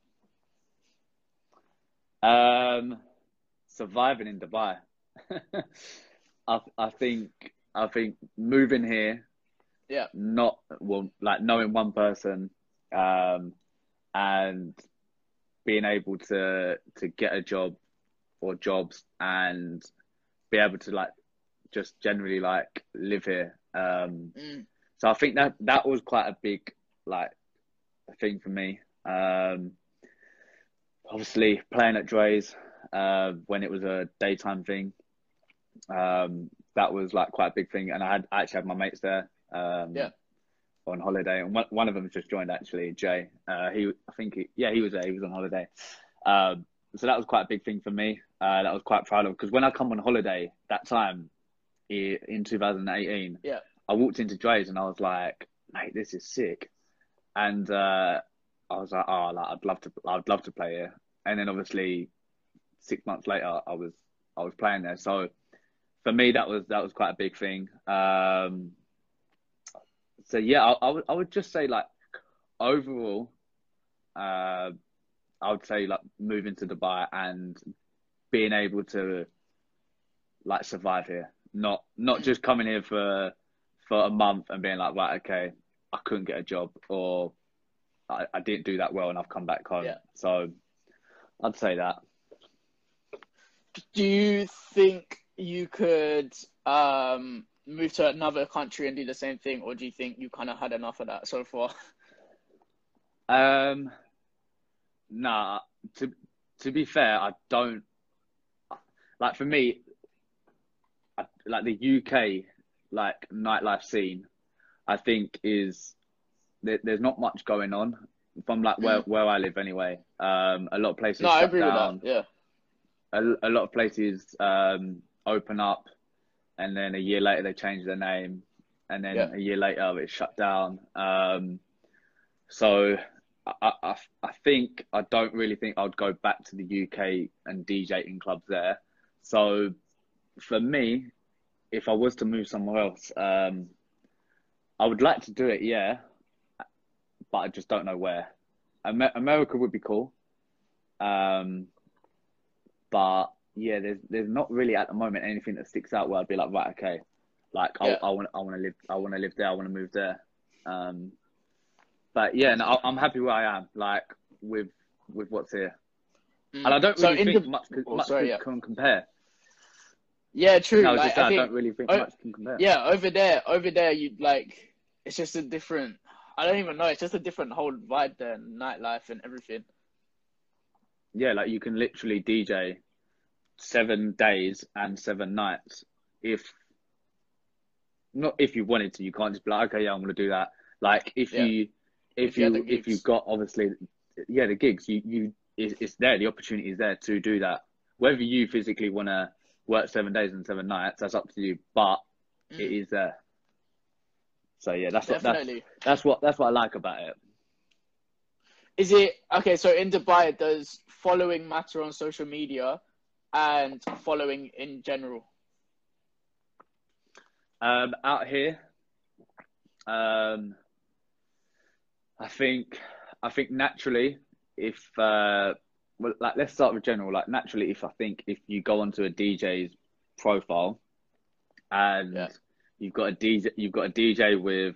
Um, surviving in Dubai. I I think I think moving here, Yeah. not well, like knowing one person, um, and being able to to get a job or jobs and be able to like just generally like live here. Um, Mm. so I think that that was quite a big like thing for me. Um, obviously playing at Dre's uh, when it was a daytime thing, um, that was like quite a big thing, and I had I actually had my mates there. Um, Yeah. on holiday, and one, one of them just joined actually, Jay. Uh, he, I think, he, yeah, he was there. He was on holiday. Um, so that was quite a big thing for me. Uh, that I was quite proud of because when I come on holiday that time in two thousand eighteen, Yeah. I walked into Dre's and I was like, mate, this is sick. And uh, I was like, oh, like, I'd love to, I'd love to play here. And then obviously, six months later, I was, I was playing there. So for me, that was that was quite a big thing. Um, so yeah, I, I would I would just say like overall, uh, I would say like moving to Dubai and being able to like survive here, not not just coming here for for a month and being like, right, okay, I couldn't get a job or I, I didn't do that well and I've come back home. Yeah. So I'd say that. Do you think you could um, move to another country and do the same thing, or do you think you kind of had enough of that so far? Um, nah. To to be fair, I don't like. For me, I, like the U K like nightlife scene, I think is there, there's not much going on from like where Mm. where I live anyway. Um, a lot of places No, I shut agree down. with that. Yeah. A, a lot of places um open up, and then a year later they change their name, and then Yeah. a year later it's shut down. Um, so I, I, I think I don't really think I'd go back to the U K and D J in clubs there. So for me, if I was to move somewhere else, um, I would like to do it, yeah, but I just don't know where. Amer- America would be cool, um, but yeah, there's there's not really at the moment anything that sticks out where I'd be like, right, okay, like I Yeah. I want I want to live I want to live there, I want to move there. Um, But yeah, no, I'm happy where I am, like with with what's here, and Mm. I don't So really in think the much oh, much sorry, can, yeah. can compare. Yeah, true. No, I was Like just I saying, I don't think really think oh, much can compare. yeah, over there, over there you like it's just a different I don't even know, it's just a different whole vibe there, nightlife and everything. Yeah, like you can literally D J seven days and seven nights if not if you wanted to. You can't just be like, okay, yeah, I'm gonna do that. Like if Yeah. you if If you had the you if you've gigs. got obviously yeah the gigs, you you it's, it's there, the opportunity is there to do that. Whether you physically want to work seven days and seven nights, that's up to you. But it Mm. is there. So yeah, that's what that's Definitely. that's what that's what I like about it. Is it okay, so in Dubai does following matter on social media and following in general? Um, out here, um, I think I think naturally, if uh, well, like let's start with general. Like naturally, if I think if you go onto a D J's profile Yeah. and you've got a D J, you've got a D J with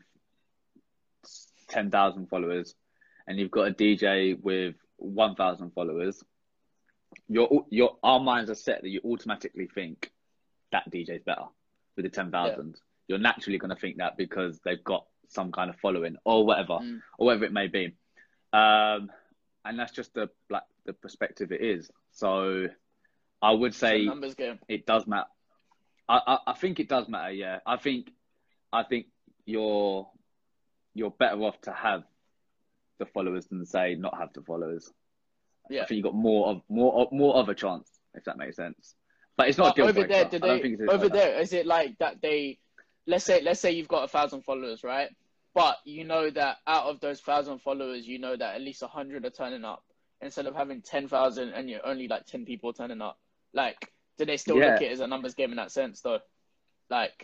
ten thousand followers, and you've got a D J with one thousand followers, your your our minds are set that you automatically think that D J's better with the ten Yeah. thousand. You're naturally going to think that because they've got some kind of following or whatever, Mm. or whatever it may be. Um, and that's just the like the perspective it is. So I would It's a say numbers game. it does matter. I, I, I think it does matter. Yeah, I think I think you're you're better off to have the followers than say not have the followers. I Yeah. think you got more of more of, more of a chance, if that makes sense. But it's not a But deal over there, breaker. do I don't they think it's over like that. there, is it like that they let's say let's say you've got a thousand followers, right? But you know that out of those thousand followers, you know that at least a hundred are turning up instead of having ten thousand and you're only like ten people turning up. Like, do they still look Yeah, at it as a numbers game in that sense, though? Like,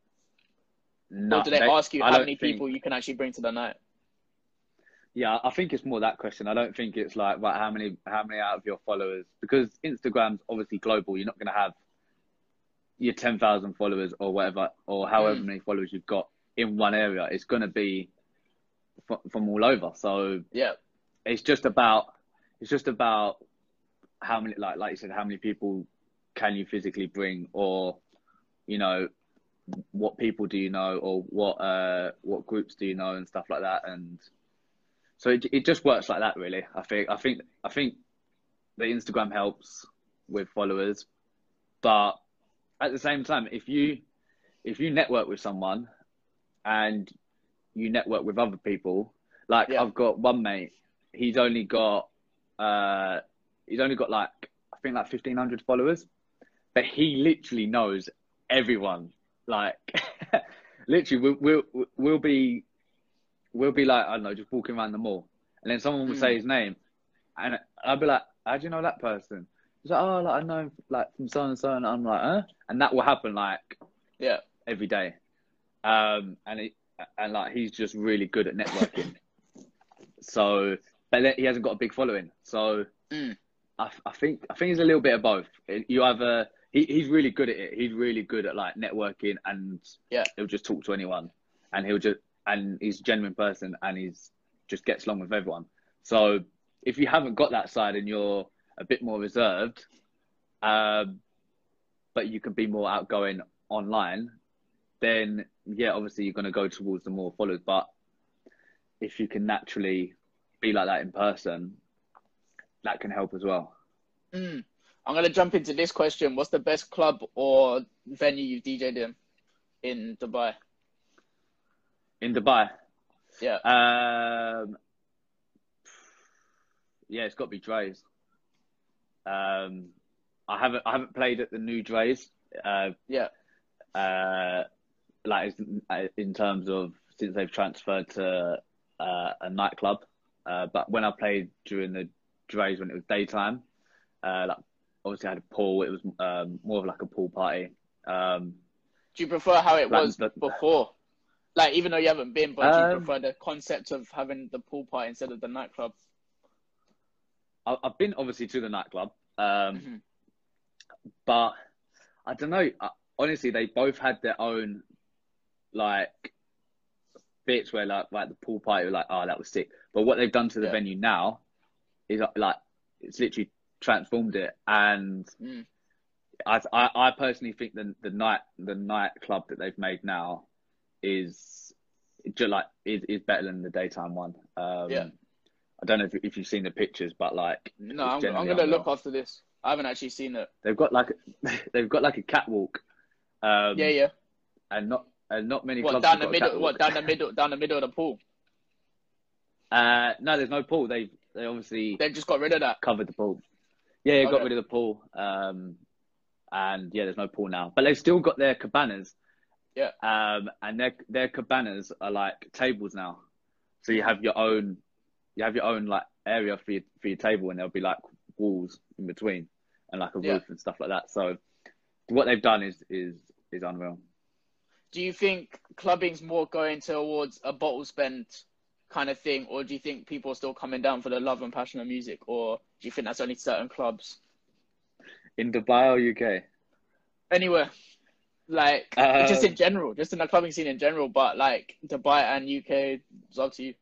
or no, do they they. ask you I how don't many think. people you can actually bring to the night? Yeah, I think it's more that question. I don't think it's like, right, how many how many out of your followers? Because Instagram's obviously global. You're not going to have your ten thousand followers or whatever, or however Mm, many followers you've got in one area. It's going to be from, from all over. So yeah, it's just about it's just about how many, like like you said, how many people can you physically bring, or you know, what people do you know, or what uh what groups do you know, and stuff like that. And so it it just works like that, really. I think I think I think the Instagram helps with followers, but at the same time, if you if you network with someone and you network with other people. Like Yeah. I've got one mate, he's only got uh he's only got like I think like fifteen hundred followers, but he literally knows everyone. Like literally, we'll, we'll we'll be we'll be like I don't know, just walking around the mall, and then someone will say Mm. his name, and I'll be like, "How do you know that person?" He's like, "Oh, like I know him like from so and so," and I'm like, "Huh?" And that will happen like Yeah. every day. Um, and it, and like he's just really good at networking. So, but then he hasn't got a big following. So, Mm. I, I think I think he's a little bit of both. You either he, he's really good at it. He's really good at like networking, and Yeah. he'll just talk to anyone, and he'll just and he's a genuine person, and he's just gets along with everyone. So, if you haven't got that side and you're a bit more reserved, um, but you can be more outgoing online, then yeah, obviously you're going to go towards the more followers. But if you can naturally be like that in person, that can help as well. Mm. I'm gonna jump into this question. What's the best club or venue you've D J'd in in Dubai? In Dubai, Yeah. um, yeah, it's got to be Dre's. Um, I haven't I haven't played at the new Dre's. Uh, Yeah. uh, like in terms of since they've transferred to uh, a nightclub. Uh, but when I played during the Dre's when it was daytime, uh, like obviously I had a pool. It was um, more of like a pool party. Um, Do you prefer how it like was the, before? Like, even though you haven't been, but do you um, prefer the concept of having the pool party instead of the nightclub? I, I've been obviously to the nightclub, um, Mm-hmm. but I don't know. I, honestly, they both had their own like bits where like like the pool party were like, oh, that was sick. But what they've done to the Yeah. venue now is like it's literally transformed it, and Mm. I I, I personally think the the night the nightclub that they've made now is just like is, is better than the daytime one. Um, Yeah. I don't know if if you've seen the pictures, but like No, it's I'm I'm generally gonna look unreal. after this. I haven't actually seen it. They've got like they've got like a catwalk, Yeah, um, yeah. and not and not many What clubs down have the got a middle? What catwalk. down the middle? Down the middle of the pool? Uh, no, there's no pool. They they obviously They just got rid of that. covered the pool. Yeah, they got Okay. rid of the pool. Um, and yeah, there's no pool now, but they've still got their cabanas. Yeah. Um, and their their cabanas are like tables now. So you have your own, you have your own like area for your for your table, and there'll be like walls in between, and like a Yeah. roof and stuff like that. So what they've done is is is unreal. Do you think clubbing's more going towards a bottle spend kind of thing, or do you think people are still coming down for the love and passion of music, or do you think that's only certain clubs? In Dubai or U K? Anywhere, like just in Um, general, just in the clubbing scene in general, but like Dubai and U K, it's up to you.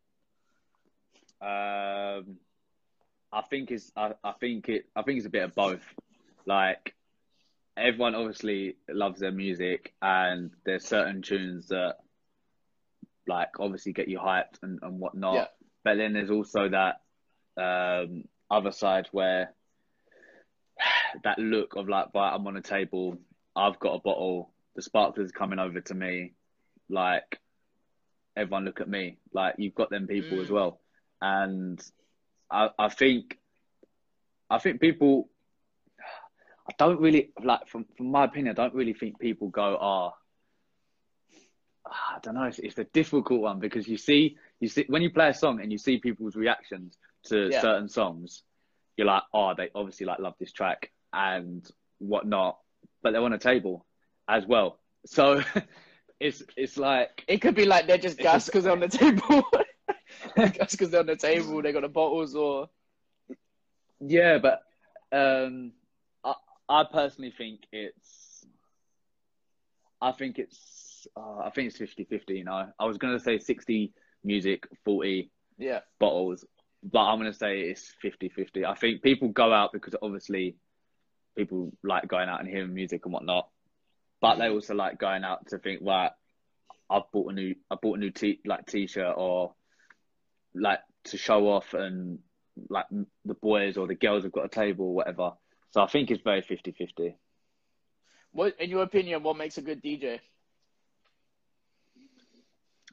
um, I think it's I, I think it I think it's a bit of both. Like everyone obviously loves their music, and there's certain tunes that like obviously get you hyped and, and Yeah. whatnot. But then there's also that um, other side where that look of like, right, I'm on a table, I've got a bottle, the sparklers coming over to me, like everyone look at me, like you've got them people as Mm. well, and I I think I think people I don't really like from from my opinion I don't really think people go ah. Oh, I don't know. It's, it's a difficult one because you see, you see when you play a song and you see people's reactions to Yeah. certain songs, you're like, oh, they obviously like love this track and whatnot, but they're on a table as well. So it's it's like It could be like they're just it's gassed just because they're on the table. Gassed because they're on the table. They got the bottles, or yeah, but um, I I personally think it's I think it's uh, I think it's fifty fifty. You know, I was gonna say sixty music, forty yeah. bottles, but I'm going to say it's fifty fifty. I think people go out because obviously people like going out and hearing music and whatnot, but they Mm. also like going out to think, right, I've bought a new, I bought a new t like t-shirt or like to show off, and like the boys or the girls have got a table or whatever. So I think it's very fifty fifty. What, in your opinion, what makes a good D J?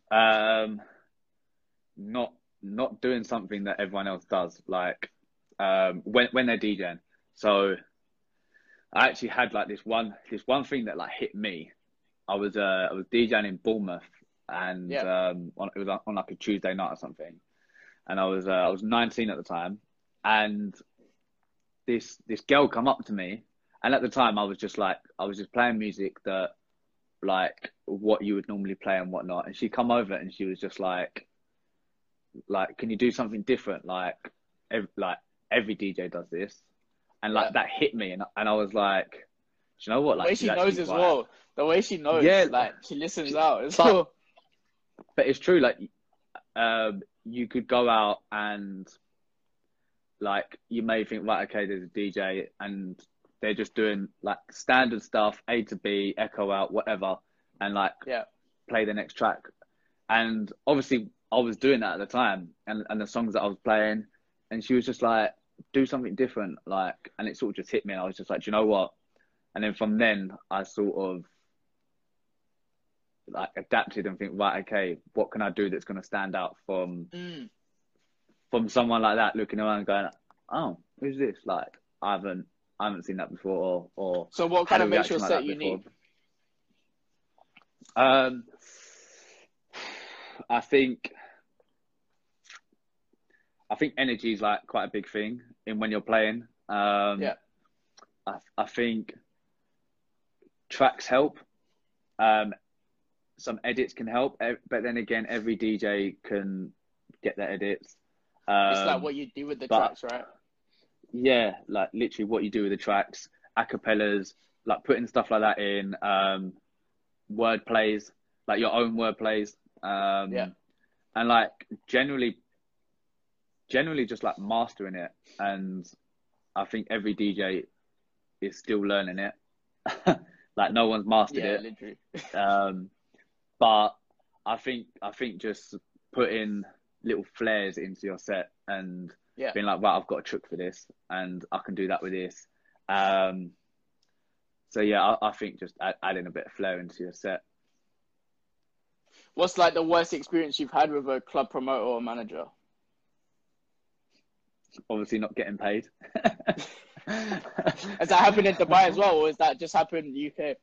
Um, not not doing something that everyone else does, like um, when when they're DJing. So I actually had like this one this one thing that like hit me. I was uh I was DJing in Bournemouth, and Yeah. um on, it was on, on like a Tuesday night or something, and I was uh, I was nineteen at the time, and this this girl come up to me, and at the time I was just like I was just playing music that like what you would normally play and whatnot, and she come over and she was just like like can you do something different, like ev- like every D J does this, and like Yeah. that hit me, and and I was like, do you know what, The like way she's she knows actually as quite, well. The way she knows, yeah, like she listens out as but well. but it's true, like um you could go out and like you may think, right, okay, there's a D J and they're just doing like standard stuff, A to B, echo out, whatever, and like Yeah. play the next track. And obviously I was doing that at the time, and, and the songs that I was playing, and she was just like, do something different, like, and it sort of just hit me, and I was just like, do you know what? And then from then I sort of like adapted and think, right, okay, what can I do that's going to stand out from Mm. from someone like that, looking around and going, oh, who's this? Like, I haven't, I haven't seen that before, or, or So what had kind a of makes your reaction like set that before. unique? Um, I think, I think energy is like quite a big thing in when you're playing. Um, Yeah. I, I think tracks help. Um, some edits can help, but then again, every D J can get their edits. It's like Um, what you do with the but tracks, right? yeah, like literally what you do with the tracks, acapellas, like putting stuff like that in, um, word plays, like your own word plays, Yeah. um, and like generally, generally just like mastering it. And I think every D J is still learning it. Like no one's mastered Yeah, it. literally. Um, but I think I think just putting little flares into your set and Yeah. being like, right, I've got a trick for this, and I can do that with this. Um, so yeah, I, I think just add, adding a bit of flair into your set. What's like the worst experience you've had with a club promoter or manager? Obviously, not getting paid. Has that happened in Dubai as well, or has that just happened in the U K?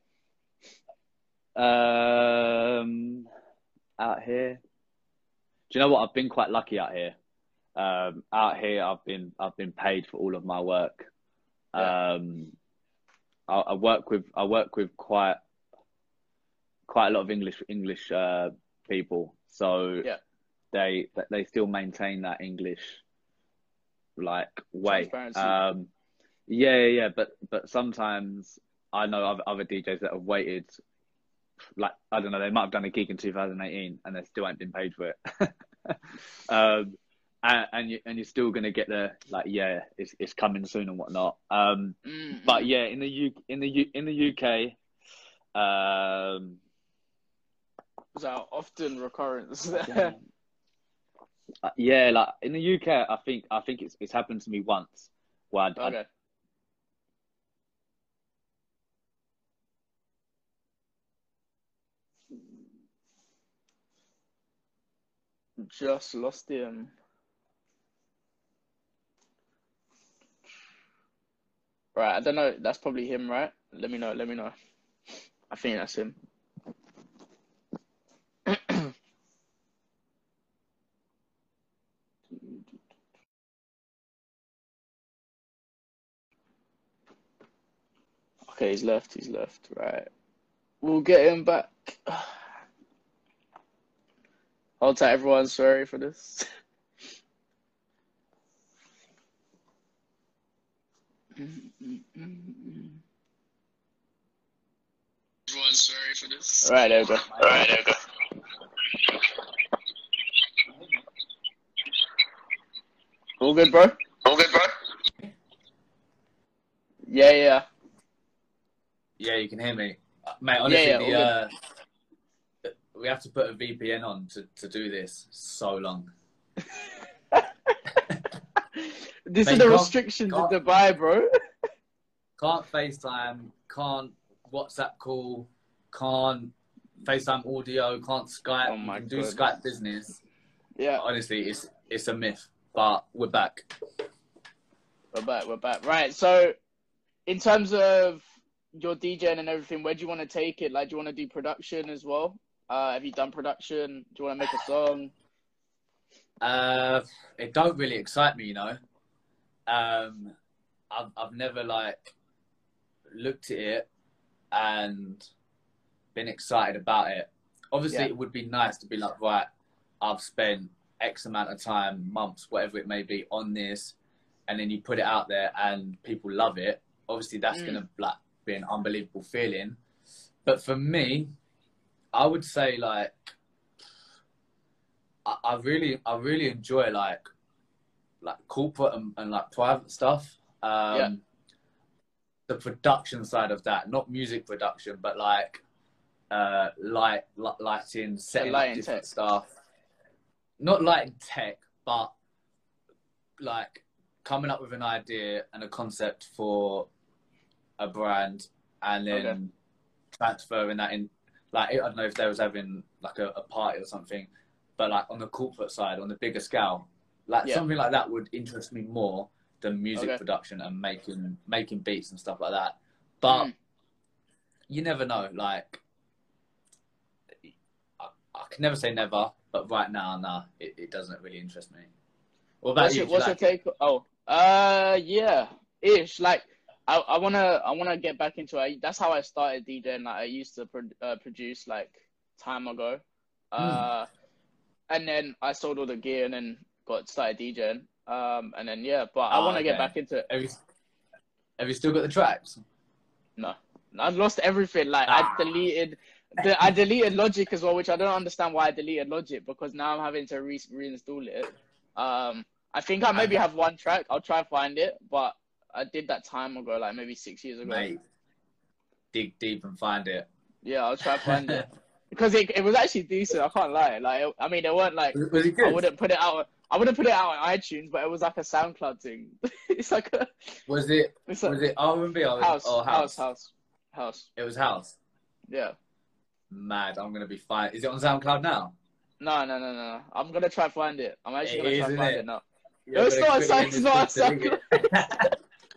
Um, out here, do you know what? I've been quite lucky out here. Um, out here, I've been I've been paid for all of my work. Yeah. Um, I, I work with I work with quite quite a lot of English English uh, people, so Yeah. they they still maintain that English like way. Transparency. Um, yeah, yeah, yeah, but but sometimes I know other, other D Js that have waited, like I don't know, they might have done a gig in two thousand eighteen and they still ain't been paid for it. um, and and, you, and you're still gonna get the like, yeah, it's it's coming soon and whatnot. Um, Mm-hmm. but yeah, in the U in the U in the U K, um, So often recurrence. yeah, like in the U K, I think I think it's it's happened to me once where I'd, I'd Okay. Just lost him. Right, I don't know. That's probably him, right? Let me know. Let me know. I think that's him. Okay, he's left. He's left. Right. We'll get him back. Hold tight, everyone. Sorry for this. Everyone, sorry for this. All right, there we go. All right, there we go. All good, bro? All good, bro? Yeah, yeah. Yeah, you can hear me. Mate, honestly, yeah, the, all uh, we have to put a V P N on to, to do this. So long. This Mate, is the can't- restrictions can't- in Dubai, bro. Can't FaceTime, can't WhatsApp call, can't FaceTime audio, can't Skype. Oh my you can do goodness. Skype business. Yeah, Honestly, it's it's a myth, but we're back. we're back. We're back. Right. So, in terms of your DJing and everything, where do you want to take it? Like, do you want to do production as well? Uh, have you done production? Do you want to make a song? Uh, it don't really excite me, you know. Um, I've I've never like looked at it and been excited about it. Obviously, Yeah. it would be nice to be like, right, I've spent X amount of time, months, whatever it may be, on this, and then you put it out there and people love it. Obviously, that's Mm. gonna like be an unbelievable feeling. But for me, I would say like I, I really, I really enjoy like like corporate and, and like private stuff. Um, Yeah. The production side of that, not music production, but like uh, light, li- lighting, setting lighting up different tech. stuff. Not lighting tech, but like coming up with an idea and a concept for a brand, and then Okay. transferring that in. Like I don't know if they was having like a, a party or something, but like on the corporate side, on the bigger scale, like Yeah. something like that would interest me more than music Okay. production and making making beats and stuff like that. But Mm. you never know. Like I, I can never say never, but right now, nah, it, it doesn't really interest me. What about What's you? your, Do you what's your like it? take? Oh, uh, yeah, ish. Like, I, I wanna, I wanna get back into it. That's how I started DJing. Like, I used to pro uh, produce like time ago, uh, and then I sold all the gear and then got started DJing. Um, and then yeah, but I Ah, want to get okay. back into it. Have you, have you still got the tracks? No, I lost everything. Like, Ah. I deleted. The, I deleted Logic as well, which I don't understand why I deleted Logic, because now I'm having to re reinstall it. Um, I think I maybe have one track. I'll try and find it, but I did that time ago, like maybe six years ago. Mate, dig deep and find it. Yeah, I'll try and find it because it it was actually decent. I can't lie. Like, I mean, it weren't like Was it I good? wouldn't put it out. I wouldn't put it out on iTunes, but it was like a SoundCloud thing. It's like a Was it it's a was it R and B or house, or house, house? house, house. It was house. Yeah. Mad, I'm gonna be fine. Is it on SoundCloud now? No, no, no, no. I'm gonna try and find it. I'm actually It gonna is, try and isn't find it? it now. You're it's gonna not on quickly Sound- in it's this not on quick delete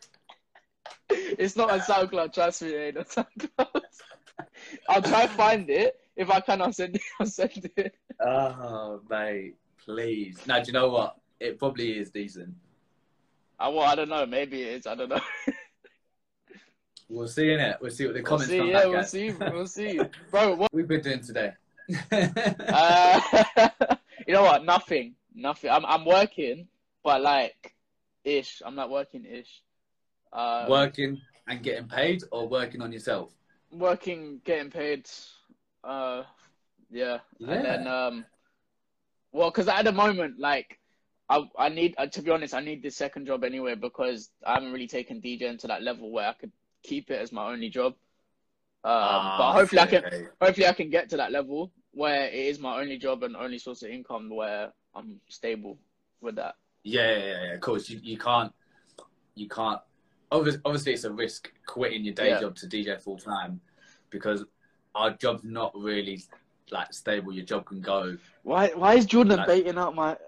it. It's not on SoundCloud. Trust me, it ain't on SoundCloud. I'll try and find it. If I can, I'll send it. I'll send it. Oh, mate, please. Now, do you know what? It probably is decent. I, well, I don't know. Maybe it is. I don't know. We'll see, innit? We'll see what the We'll comments see. come Yeah, back we'll at. see. We'll see. Bro, what? We've been doing today. Uh, you know what? Nothing. Nothing. I'm I'm working, but like, ish. I'm not working ish. Um, Working and getting paid, or working on yourself? working, getting paid. Uh, yeah. And then Yeah. um, well, because at the moment, like, I I need uh, to be honest, I need this second job anyway because I haven't really taken DJing to that level where I could keep it as my only job. Um, Ah, but hopefully I can okay. hopefully I can get to that level where it is my only job and only source of income where I'm stable with that. Yeah, yeah, yeah, yeah. Of course, you, you can't, you can't. Obviously, obviously, it's a risk quitting your day Yeah. job to D J full time because our job's not really like stable. Your job can go. Why why is Jordan Like- baiting out my?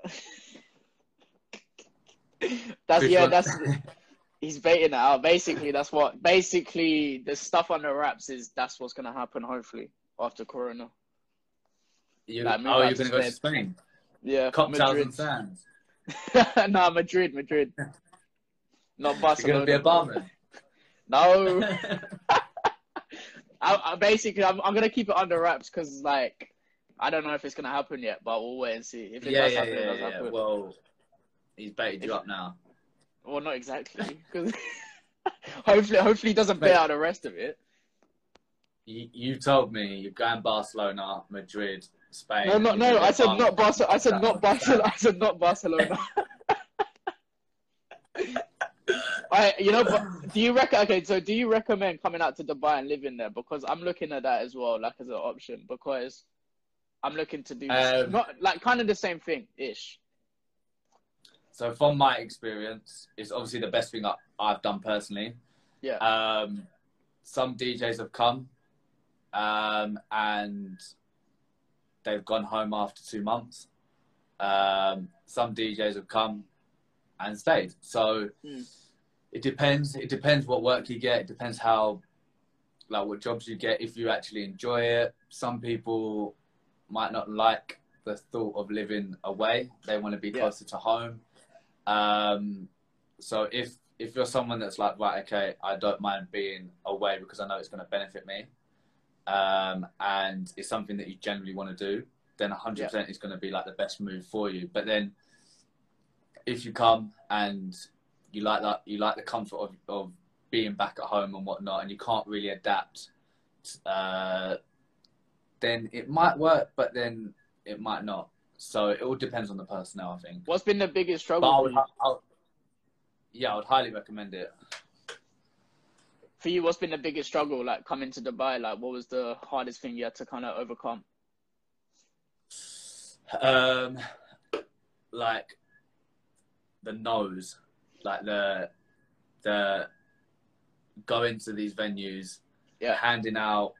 That's Which yeah. one? That's he's baiting it out. Basically, that's what. Basically, the stuff on the wraps is that's what's gonna happen. Hopefully, after Corona. You, Like, move oh, out you're to gonna go to Spain. Spain? Yeah, Cocktails Madrid. and sands. Nah, Madrid, Madrid. Not You're Barcelona. gonna be a barman. No. I, I basically, I'm, I'm gonna keep it under wraps because, like, I don't know if it's gonna happen yet, but we'll wait and see. If it yeah, does yeah, happen, it yeah, does yeah. happen. Well, he's baited you up now. Well, not exactly, because hopefully, hopefully, he doesn't pay Mate. out the rest of it. You, you told me you're going Barcelona, Madrid, Spain. No, no, and no. you're gonna I be a said barman. not Barcelona. I said not Barcelona. I said not Barcelona. I, you know, but do you reckon? Okay, so do you recommend coming out to Dubai and living there? Because I'm looking at that as well, like as an option. Because I'm looking to do Um, not like kind of the same thing ish. So from my experience, it's obviously the best thing I, I've done personally. Yeah. Um, some D Js have come um, and they've gone home after two months. Um, some D Js have come and stayed. So Mm. it depends. It depends what work you get. It depends how, like, what jobs you get. If you actually enjoy it. Some people might not like the thought of living away. They want to be Yeah. closer to home. Um, so if if you're someone that's like, right, okay, I don't mind being away because I know it's going to benefit me, um, and it's something that you generally want to do, then one hundred percent is going to be like the best move for you. But then if you come and you like that, you like the comfort of, of being back at home and whatnot, and you can't really adapt, uh, then it might work, but then it might not. So it all depends on the personnel, I think. What's been the biggest But struggle I for would, you? I would, yeah, I would highly recommend it. For you, what's been the biggest struggle, like, coming to Dubai? Like, what was the hardest thing you had to kind of overcome? Um, like the nose, like the the going to these venues, Yeah. handing out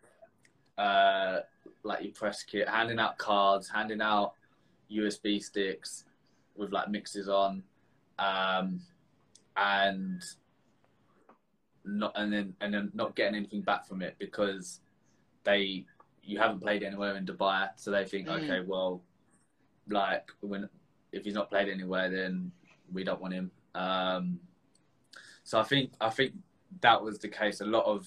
uh like your press kit, handing out cards, handing out U S B sticks with like mixes on, um, and not and then and then not getting anything back from it because they you haven't played anywhere in Dubai, so they think, Mm. okay, well, like when if he's not played anywhere, then we don't want him. Um, so I think I think that was the case. A lot of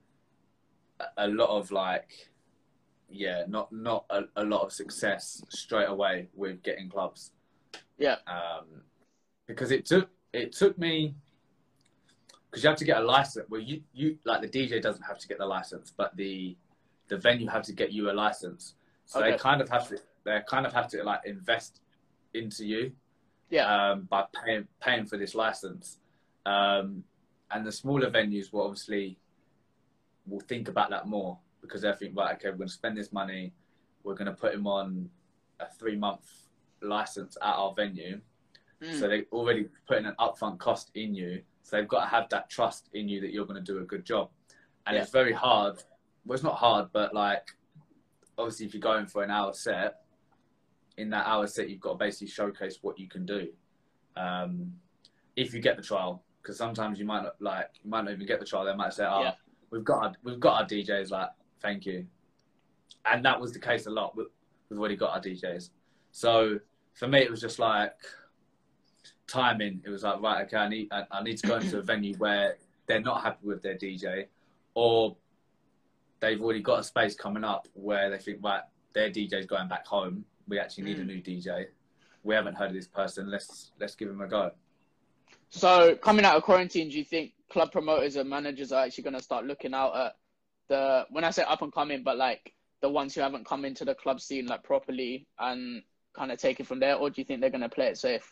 a lot of like, yeah, not not a, a lot of success straight away with getting clubs. Yeah. Um, because it took it took me because you have to get a license. Well, you you like the D J doesn't have to get the license, but the the venue have to get you a license. So Okay. they kind of have to they kind of have to like invest into you. Yeah. Um, by paying paying for this license, um, and the smaller venues will obviously will think about that more because they think, right, okay, we're going to spend this money, we're going to put him on a three month license at our venue, Mm. so they already putting an upfront cost in you, so they've got to have that trust in you that you're going to do a good job, and Yeah. it's very hard. Well, it's not hard, but like obviously if you're going for an hour set. In that hour set, you've got to basically showcase what you can do. Um, if you get the trial, because sometimes you might not like, you might not even get the trial. They might say, "Oh, Yeah. we've got our, we've got our D Js." Like, thank you. And that was the case a lot. We've already got our D Js. So for me, it was just like timing. It was like, right, okay, I need I, I need to go into a venue where they're not happy with their D J, or they've already got a space coming up where they think, right, their D J's going back home. We actually need Mm. a new D J. We haven't heard of this person. Let's let's give him a go. So coming out of quarantine, do you think club promoters and managers are actually going to start looking out at the, when I say up and coming, but like the ones who haven't come into the club scene like properly and kind of take it from there, or do you think they're going to play it safe?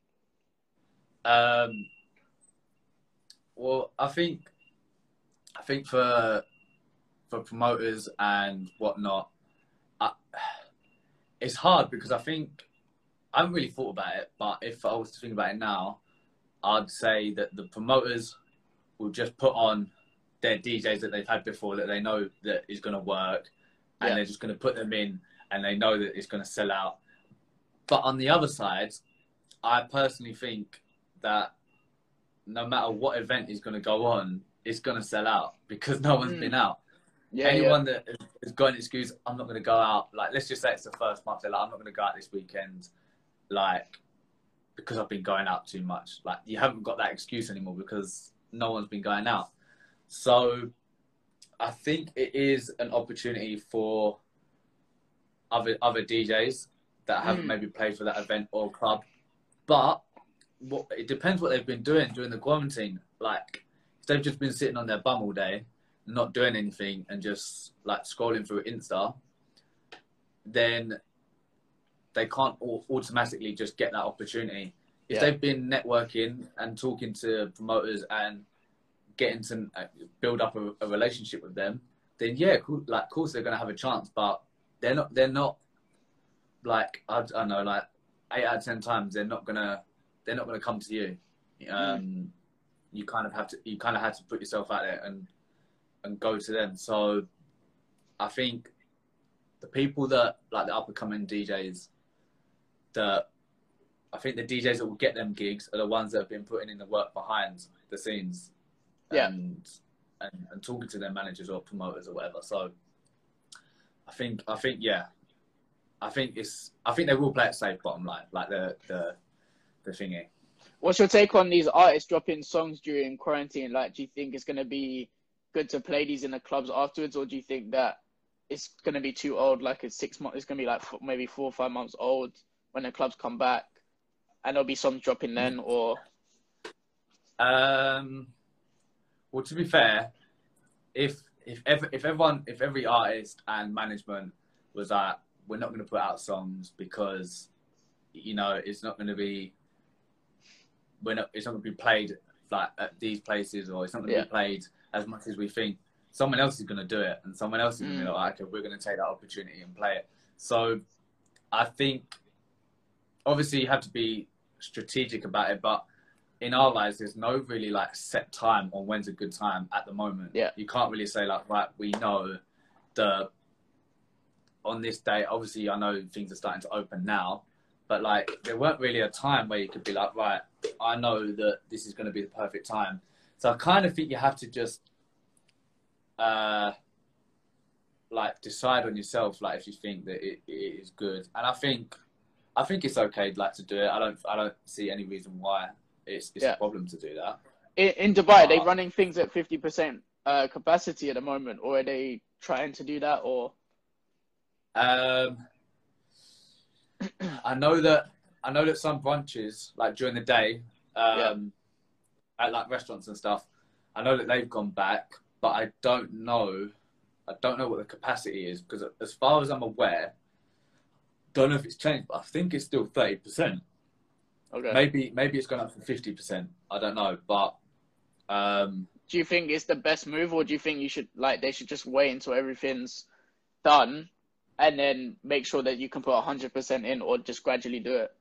Um, well, I think I think for for promoters and whatnot, I, it's hard because I think I haven't really thought about it. But if I was to think about it now, I'd say that the promoters will just put on their D Js that they've had before that they know that is going to work, and Yeah. they're just going to put them in, and they know that it's going to sell out. But on the other side, I personally think that no matter what event is going to go on, it's going to sell out because no one's Mm. been out. Yeah. Anyone that has got an excuse, I'm not going to go out. Like, let's just say it's the first month. They're like, I'm not going to go out this weekend, like, because I've been going out too much. Like, you haven't got that excuse anymore because no one's been going out. So, I think it is an opportunity for other other D Js that haven't Mm. maybe played for that event or club. But what it depends what they've been doing during the quarantine. Like, if they've just been sitting on their bum all day, not doing anything and just like scrolling through Insta, then they can't au- automatically just get that opportunity. If Yeah. they've been networking and talking to promoters and getting to uh, build up a, a relationship with them, then yeah, cool, like of course they're gonna have a chance, but they're not. They're not like I, I don't know, like eight out of ten times they're not gonna they're not gonna come to you. Um, Mm. You kind of have to you kind of have to put yourself out there and and go to them. So I think the people that like the up and coming D Js, that I think the D Js that will get them gigs are the ones that have been putting in the work behind the scenes, yeah, and and, and talking to their managers or promoters or whatever. So I think I think yeah, I think it's I think they will play it safe. Bottom line, like the the the thingy. What's your take on these artists dropping songs during quarantine? Like, do you think it's going to be good to play these in the clubs afterwards, or do you think that it's going to be too old? Like, it's six months, it's going to be like f- maybe four or five months old when the clubs come back, and there'll be songs dropping then, or? Um, well, to be fair, if if ever, if everyone if every artist and management was like, we're not going to put out songs because, you know, it's not going to be. We're not, it's not going to be played like at these places, or it's not going to Yeah. be played as much as we think. Someone else is going to do it, and someone else is going to Mm. be like, okay, we're going to take that opportunity and play it. So I think, obviously, you have to be strategic about it, but in our lives, there's no really like set time on when's a good time at the moment. Yeah. You can't really say like, right, we know the on this day. Obviously, I know things are starting to open now. But, like, there weren't really a time where you could be like, right, I know that this is going to be the perfect time. So I kind of think you have to just, uh, like, decide on yourself, like, if you think that it, it is good. And I think, I think it's okay, like, to do it. I don't, I don't see any reason why it's, it's Yeah. a problem to do that. In, in Dubai, are they Uh, running things at fifty percent uh, capacity at the moment, or are they trying to do that, or? Um, I know that I know that some brunches, like during the day, um, at like restaurants and stuff, I know that they've gone back, but I don't know. I don't know what the capacity is, because as far as I'm aware, don't know if it's changed, but I think it's still thirty percent. Okay. Maybe maybe it's gone up to fifty percent. I don't know, but um, Do you think it's the best move, or do you think you should like they should just wait until everything's done and then make sure that you can put one hundred percent in, or just gradually do it?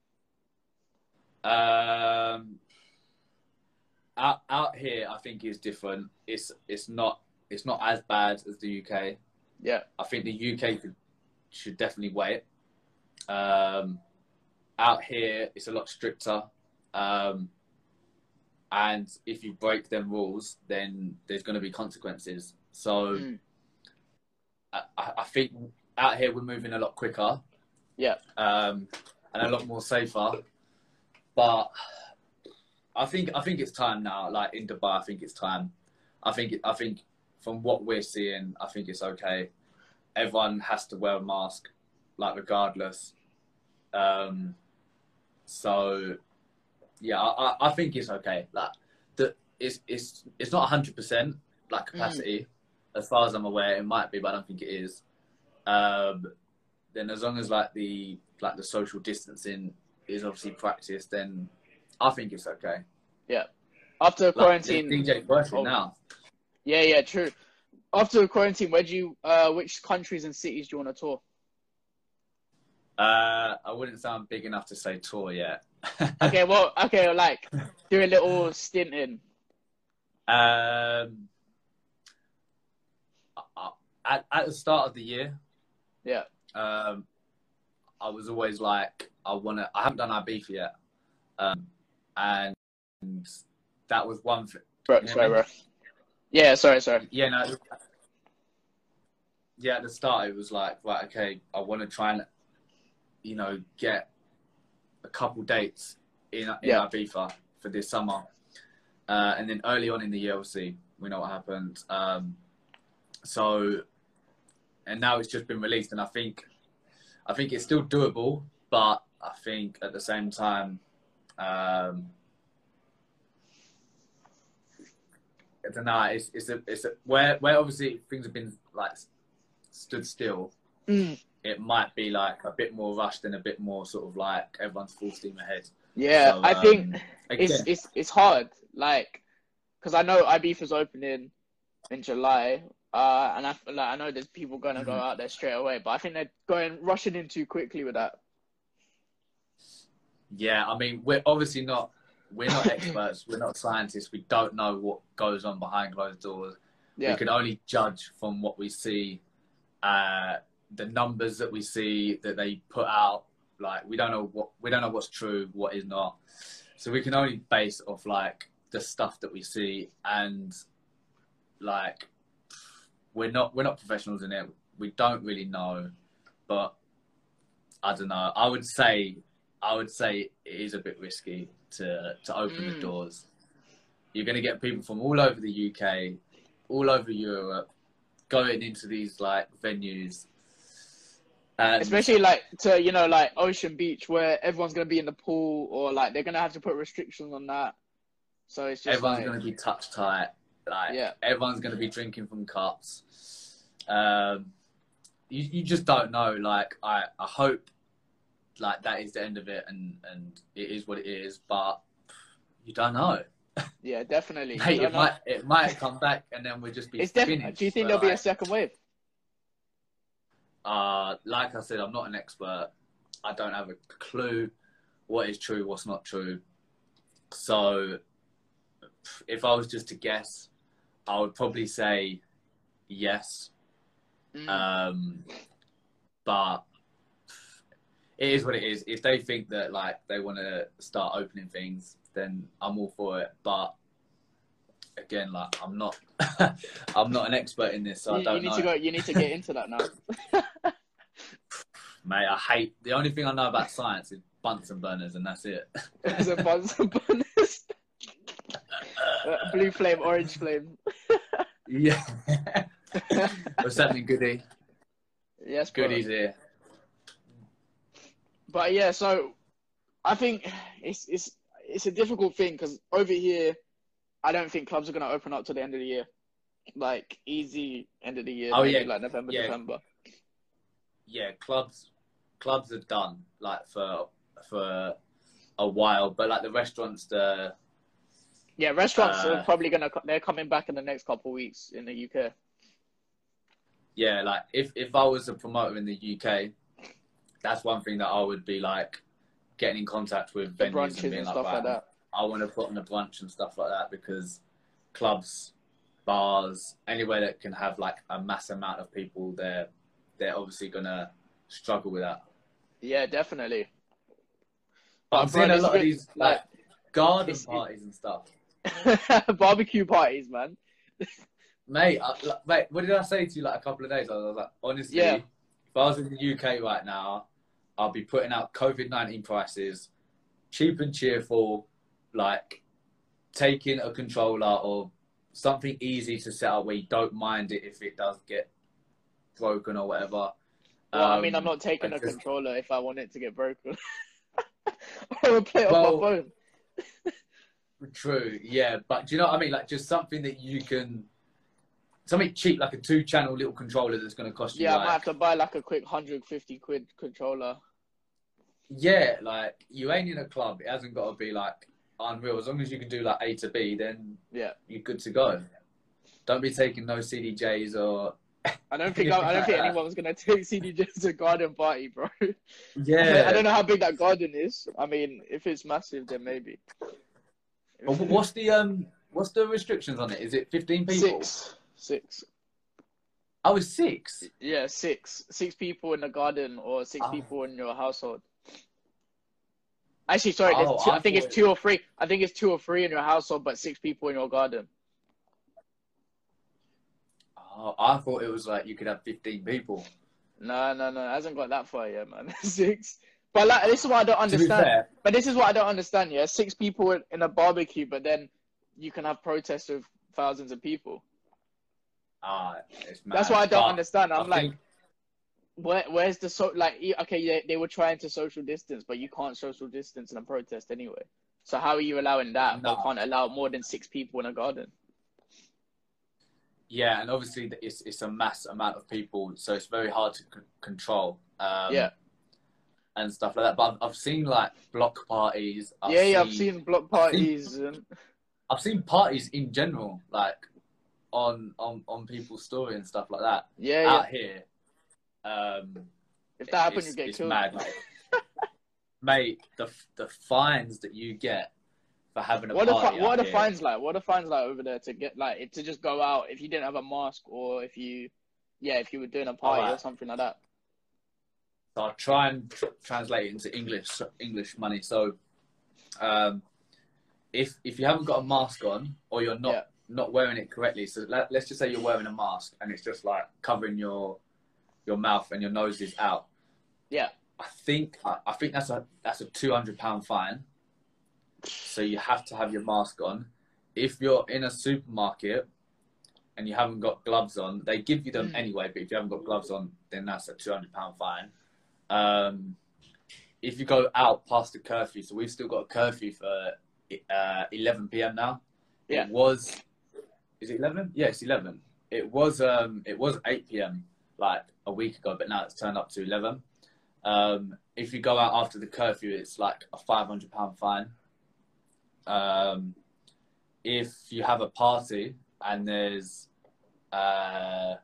um, out out here, I think is different. It's it's not it's not as bad as the U K. Yeah. I think the U K could, should definitely wait. Um, out here, it's a lot stricter. Um, and if you break them rules, then there's going to be consequences. So Mm. I, I think out here we're moving a lot quicker. Yeah. Um, and a lot more safer. But I think I think it's time now. Like in Dubai, I think it's time. I think I think from what we're seeing, I think it's okay. Everyone has to wear a mask, like regardless. Um, so yeah, I, I think it's okay. Like the it's it's it's not a hundred percent like capacity, mm. as far as I'm aware. It might be, but I don't think it is. Um, then as long as like the like the social distancing is obviously practiced, then I think it's okay. Yeah. After Like, quarantine, D J working oh, now. Yeah, yeah, true. After quarantine, where do you, uh, which countries and cities do you want to tour? Uh, I wouldn't sound big enough to say tour yet. Okay, well, okay, like do a little stint in. Um, at at the start of the year, yeah, um, I was always like, I want to. I haven't done Ibiza yet, um, and that was one thing. Bro, sorry, bro. Yeah, sorry, sorry. Yeah, no. Yeah, at the start it was like, right, okay, I want to try and, you know, get a couple dates in in yeah. Ibiza for this summer, uh, and then early on in the year, obviously, we know what happened. Um, so, and now it's just been released, and I think, I think it's still doable, but I think at the same time, um, I don't know. It's it's a it's a where where obviously things have been like stood still. Mm. It might be like a bit more rushed and a bit more sort of like everyone's full steam ahead. Yeah, so, I um, think again, it's it's it's hard, like, because I know Ibiza's opening in July, uh, and I like I know there's people gonna mm-hmm. go out there straight away, but I think they're going rushing in too quickly with that. Yeah, I mean, we're obviously not. We're not experts. We're not scientists. We don't know what goes on behind closed doors. Yeah. We can only judge from what we see Uh, the numbers that we see that they put out, like we don't know what we don't know what's true, what is not. So we can only base off like the stuff that we see, and like we're not we're not professionals in it. We don't really know, but I don't know. I would say I would say it is a bit risky to to open mm. the doors. You're going to get people from all over the U K, all over Europe, going into these like venues. And especially like to, you know, like Ocean Beach, where everyone's going to be in the pool, or like they're going to have to put restrictions on that. So it's just everyone's like, going to be touch tight. Like yeah. everyone's going to be drinking from cups. Um, you you just don't know. Like I, I hope like that is the end of it, and and it is what it is. But you don't know. Yeah, definitely. Mate, it know. might it might come back, and then we'll just be it's finished. Def- do you think there'll like, be a second wave? Uh, like I said, I'm not an expert. I don't have a clue what is true, what's not true. So if I was just to guess, I would probably say yes. Mm. Um, but it is what it is. If they think that like they want to start opening things, then I'm all for it. But again, like I'm not, I'm not an expert in this, so you, I don't you need know. to go. You need to get into that now. Mate, I hate the only thing I know about science is Bunsen burners, and that's it. Is it Bunsen burners? Blue flame, orange flame. Yeah. What's happening, Goody? Yes, bro. Goody's here. But yeah, so I think it's it's it's a difficult thing because over here, I don't think clubs are going to open up till the end of the year. Like easy end of the year. Oh maybe yeah, like November, yeah. December. Yeah, clubs clubs are done like for for a while, but like the restaurants, the yeah restaurants uh, are probably gonna they're coming back in the next couple of weeks in the U K. Yeah, like if if I was a promoter in the U K, that's one thing that I would be like getting in contact with The venues brunches and being and like, stuff right, like that. I want to put on a brunch and stuff like that, because clubs, bars, anywhere that can have like a mass amount of people there, they're obviously gonna struggle with that. Yeah, definitely. But, but I'm seeing a lot good, of these like garden it's, parties and stuff. Barbecue parties, man. Mate, I, like, mate, what did I say to you like a couple of days ago? I was like, honestly, yeah. if I was in the U K right now, I'll be putting out COVID nineteen prices, cheap and cheerful, like taking a controller or something easy to set up where you don't mind it if it does get broken or whatever. Well, um, I mean, I'm not taking a just, controller if I want it to get broken. I would play it well, on my phone. True, yeah, but do you know what I mean? Like just something that you can, something cheap, like a two-channel little controller that's going to cost you. Yeah, like, I might have to buy like a quick one hundred fifty quid controller. Yeah, like you ain't in a club. It hasn't got to be like unreal. As long as you can do like A to B, then yeah, you're good to go. Don't be taking no C D Js or. I don't think I, I don't like think that. anyone's gonna take C D Js to a garden party, bro. Yeah, I don't know how big that garden is. I mean, if it's massive, then maybe. Well, what's the um? What's the restrictions on it? Is it fifteen people? Six. Six. Oh, it's six. Yeah, six. Six people in the garden or six oh. people in your household. Actually, sorry, oh, two, I, I think it's it... two or three. I think it's two or three in your household, but six people in your garden. Oh, I thought it was like you could have fifteen people. No, no, no. It hasn't got that far yet, man. Six. But like, this is what I don't To be understand. fair, But this is what I don't understand, yeah? Six people in, in a barbecue, but then you can have protests with thousands of people. ah, it's mad. That's what I don't But understand. I'm I like, think... where, where's the so like? Okay, they they were trying to social distance, but you can't social distance in a protest anyway. So how are you allowing that? No. But can't allow more than six people in a garden? Yeah, and obviously it's it's a mass amount of people, so it's very hard to c- control. Um, yeah. And stuff like that. But I've, I've seen like block parties. I've yeah, yeah, seen, I've seen block parties. I've seen, and... I've seen parties in general, like on on on people's story and stuff like that. Yeah, out yeah. here. Um, if that happens, you it's, get it's killed. mad, like, mate. The the fines that you get for having a what party. Are, what are the here, fines like? What are the fines like over there to get like to just go out if you didn't have a mask or if you Yeah, if you were doing a party Alright. or something like that. So I'll try and tr- translate it into English English money. So, um, if if you haven't got a mask on or you're not Yeah. not wearing it correctly, so let, let's just say you're wearing a mask and it's just like covering your your mouth and your nose is out. Yeah. I think I, I think that's a that's a two hundred pound fine. So you have to have your mask on. If you're in a supermarket and you haven't got gloves on, they give you them Mm. anyway. But if you haven't got gloves on, then that's a two hundred pound fine. Um, if you go out past the curfew, so we've still got a curfew for uh, eleven p m now. Yeah. It was, is it eleven? Yeah, it's eleven. It was um, it was eight p m like a week ago, but now it's turned up to eleven. Um, if you go out after the curfew, it's like a five hundred pound fine. Um, if you have a party and there's, uh,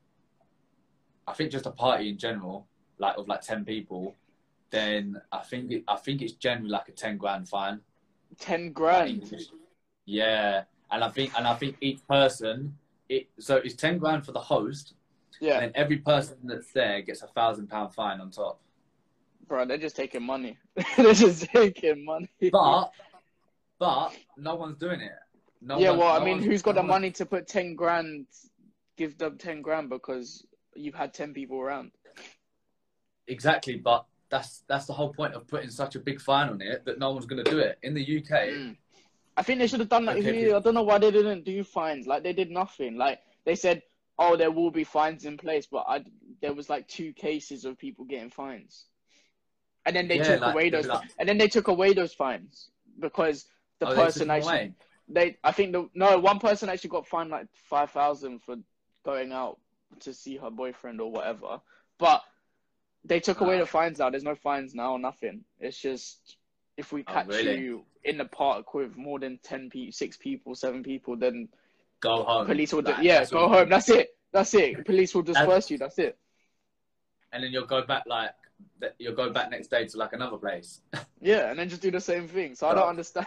I think just a party in general, like of like ten people, then I think it, I think it's generally like a ten grand fine. Ten grand. Like, yeah, and I think and I think each person, it so it's ten grand for the host, Yeah. and then every person that's there gets a thousand pound fine on top. Bro, they're just taking money. They're just taking money. But but no one's doing it. No yeah, one, well, no I mean, one's- who's got no the one- money to put ten grand, give them ten grand because you've had ten people around? Exactly, but that's that's the whole point of putting such a big fine on it that no one's going to do it. In the U K, Mm. I think they should have done that Okay, here. I don't know why they didn't do fines. Like, they did nothing. Like, they said, oh, there will be fines in place, but I, there was like two cases of people getting fines. And then they Yeah, took like, away they'd those, be like- and then they took away those fines because the oh, they took person them actually, away. they, I think the, no, one person actually got fined like five thousand for going out to see her boyfriend or whatever. But they took away Ah. the fines now. There's no fines now, nothing. It's just, if we Oh, catch really? you in the park with more than ten people, six people, seven people, then Go home. police will, do, Like, yeah, that's go what- home. That's it. That's it. Police will disperse you. That's it. And then you'll go back like that. You'll go back next day to like another place. Yeah, and then just do the same thing. So I Right. don't understand.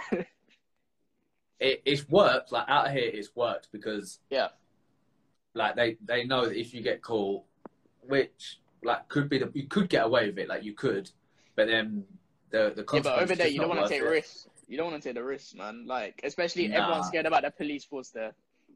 It, it's worked. Like out here, it's worked because Yeah. like they they know that if you get caught, which like could be the you could get away with it. Like you could, but then the the Yeah, consequence but over is there, just you don't not want to worth take it. risks. You don't want to take the risks, man. Like, especially Nah. everyone's scared about the police force there.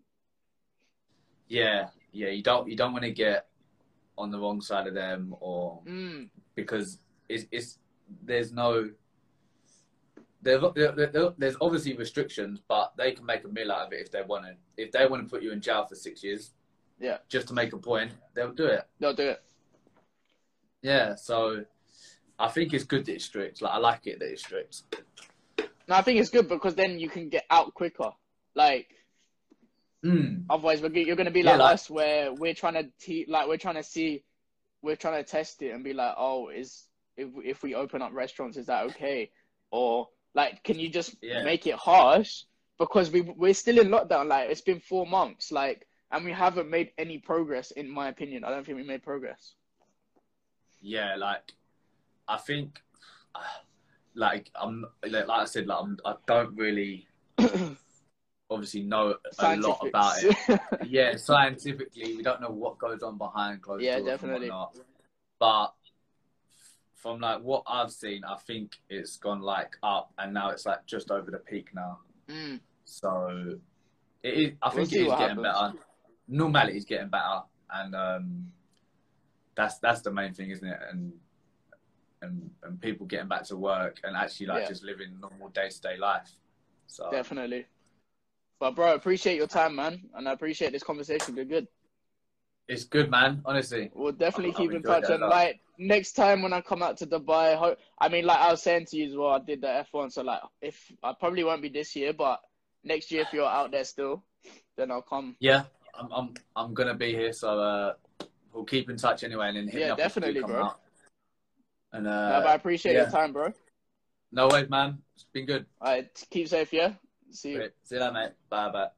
Yeah, yeah. You don't you don't want to get on the wrong side of them, or Mm. because it's it's there's no there, there, there, there's obviously restrictions, but they can make a meal out of it if they want to. If they want to put you in jail for six years, Yeah. just to make a point, they'll do it. They'll do it. Yeah, so I think it's good that it's strict. Like I like it that it's strict. No, I think it's good because then you can get out quicker. Like, Mm. otherwise, we're, you're going to be Yeah, like, like- us, where we're trying to te- like we're trying to see, we're trying to test it and be like, oh, is if if we open up restaurants, is that okay? Or like, can you just Yeah. make it harsh? Because we we're still in lockdown. Like, it's been four months. Like, and we haven't made any progress. In my opinion, I don't think we made progress. Yeah, like I think, like I'm like, like I said, like I'm, I don't really obviously know a lot about it. Yeah, scientifically, we don't know what goes on behind closed Yeah, doors definitely. and whatnot. But from like what I've seen, I think it's gone like up, and now it's like just over the peak now. Mm. So it is. I We'll think see it is what getting happens. better. Normality is getting better, and um, that's that's the main thing, isn't it? And and and people getting back to work and actually like Yeah. just living normal day to day life. So Definitely. But bro, appreciate your time, man, and I appreciate this conversation. Been good. it's good, man. Honestly. We'll definitely I've- keep I've in enjoyed touch. that a And lot. like next time when I come out to Dubai, ho- I mean, like I was saying to you as well, I did the F one. So like, if I probably won't be this year, but next year if you're out there still, then I'll come. Yeah, I'm I'm I'm gonna be here, so uh, we'll keep in touch anyway, and then hit me Yeah, up if you do definitely, come bro. out. And No, uh, but I appreciate yeah. your time, bro. no worries, man. It's been good. All right, keep safe, yeah. See you. See you later, mate. Bye, bye.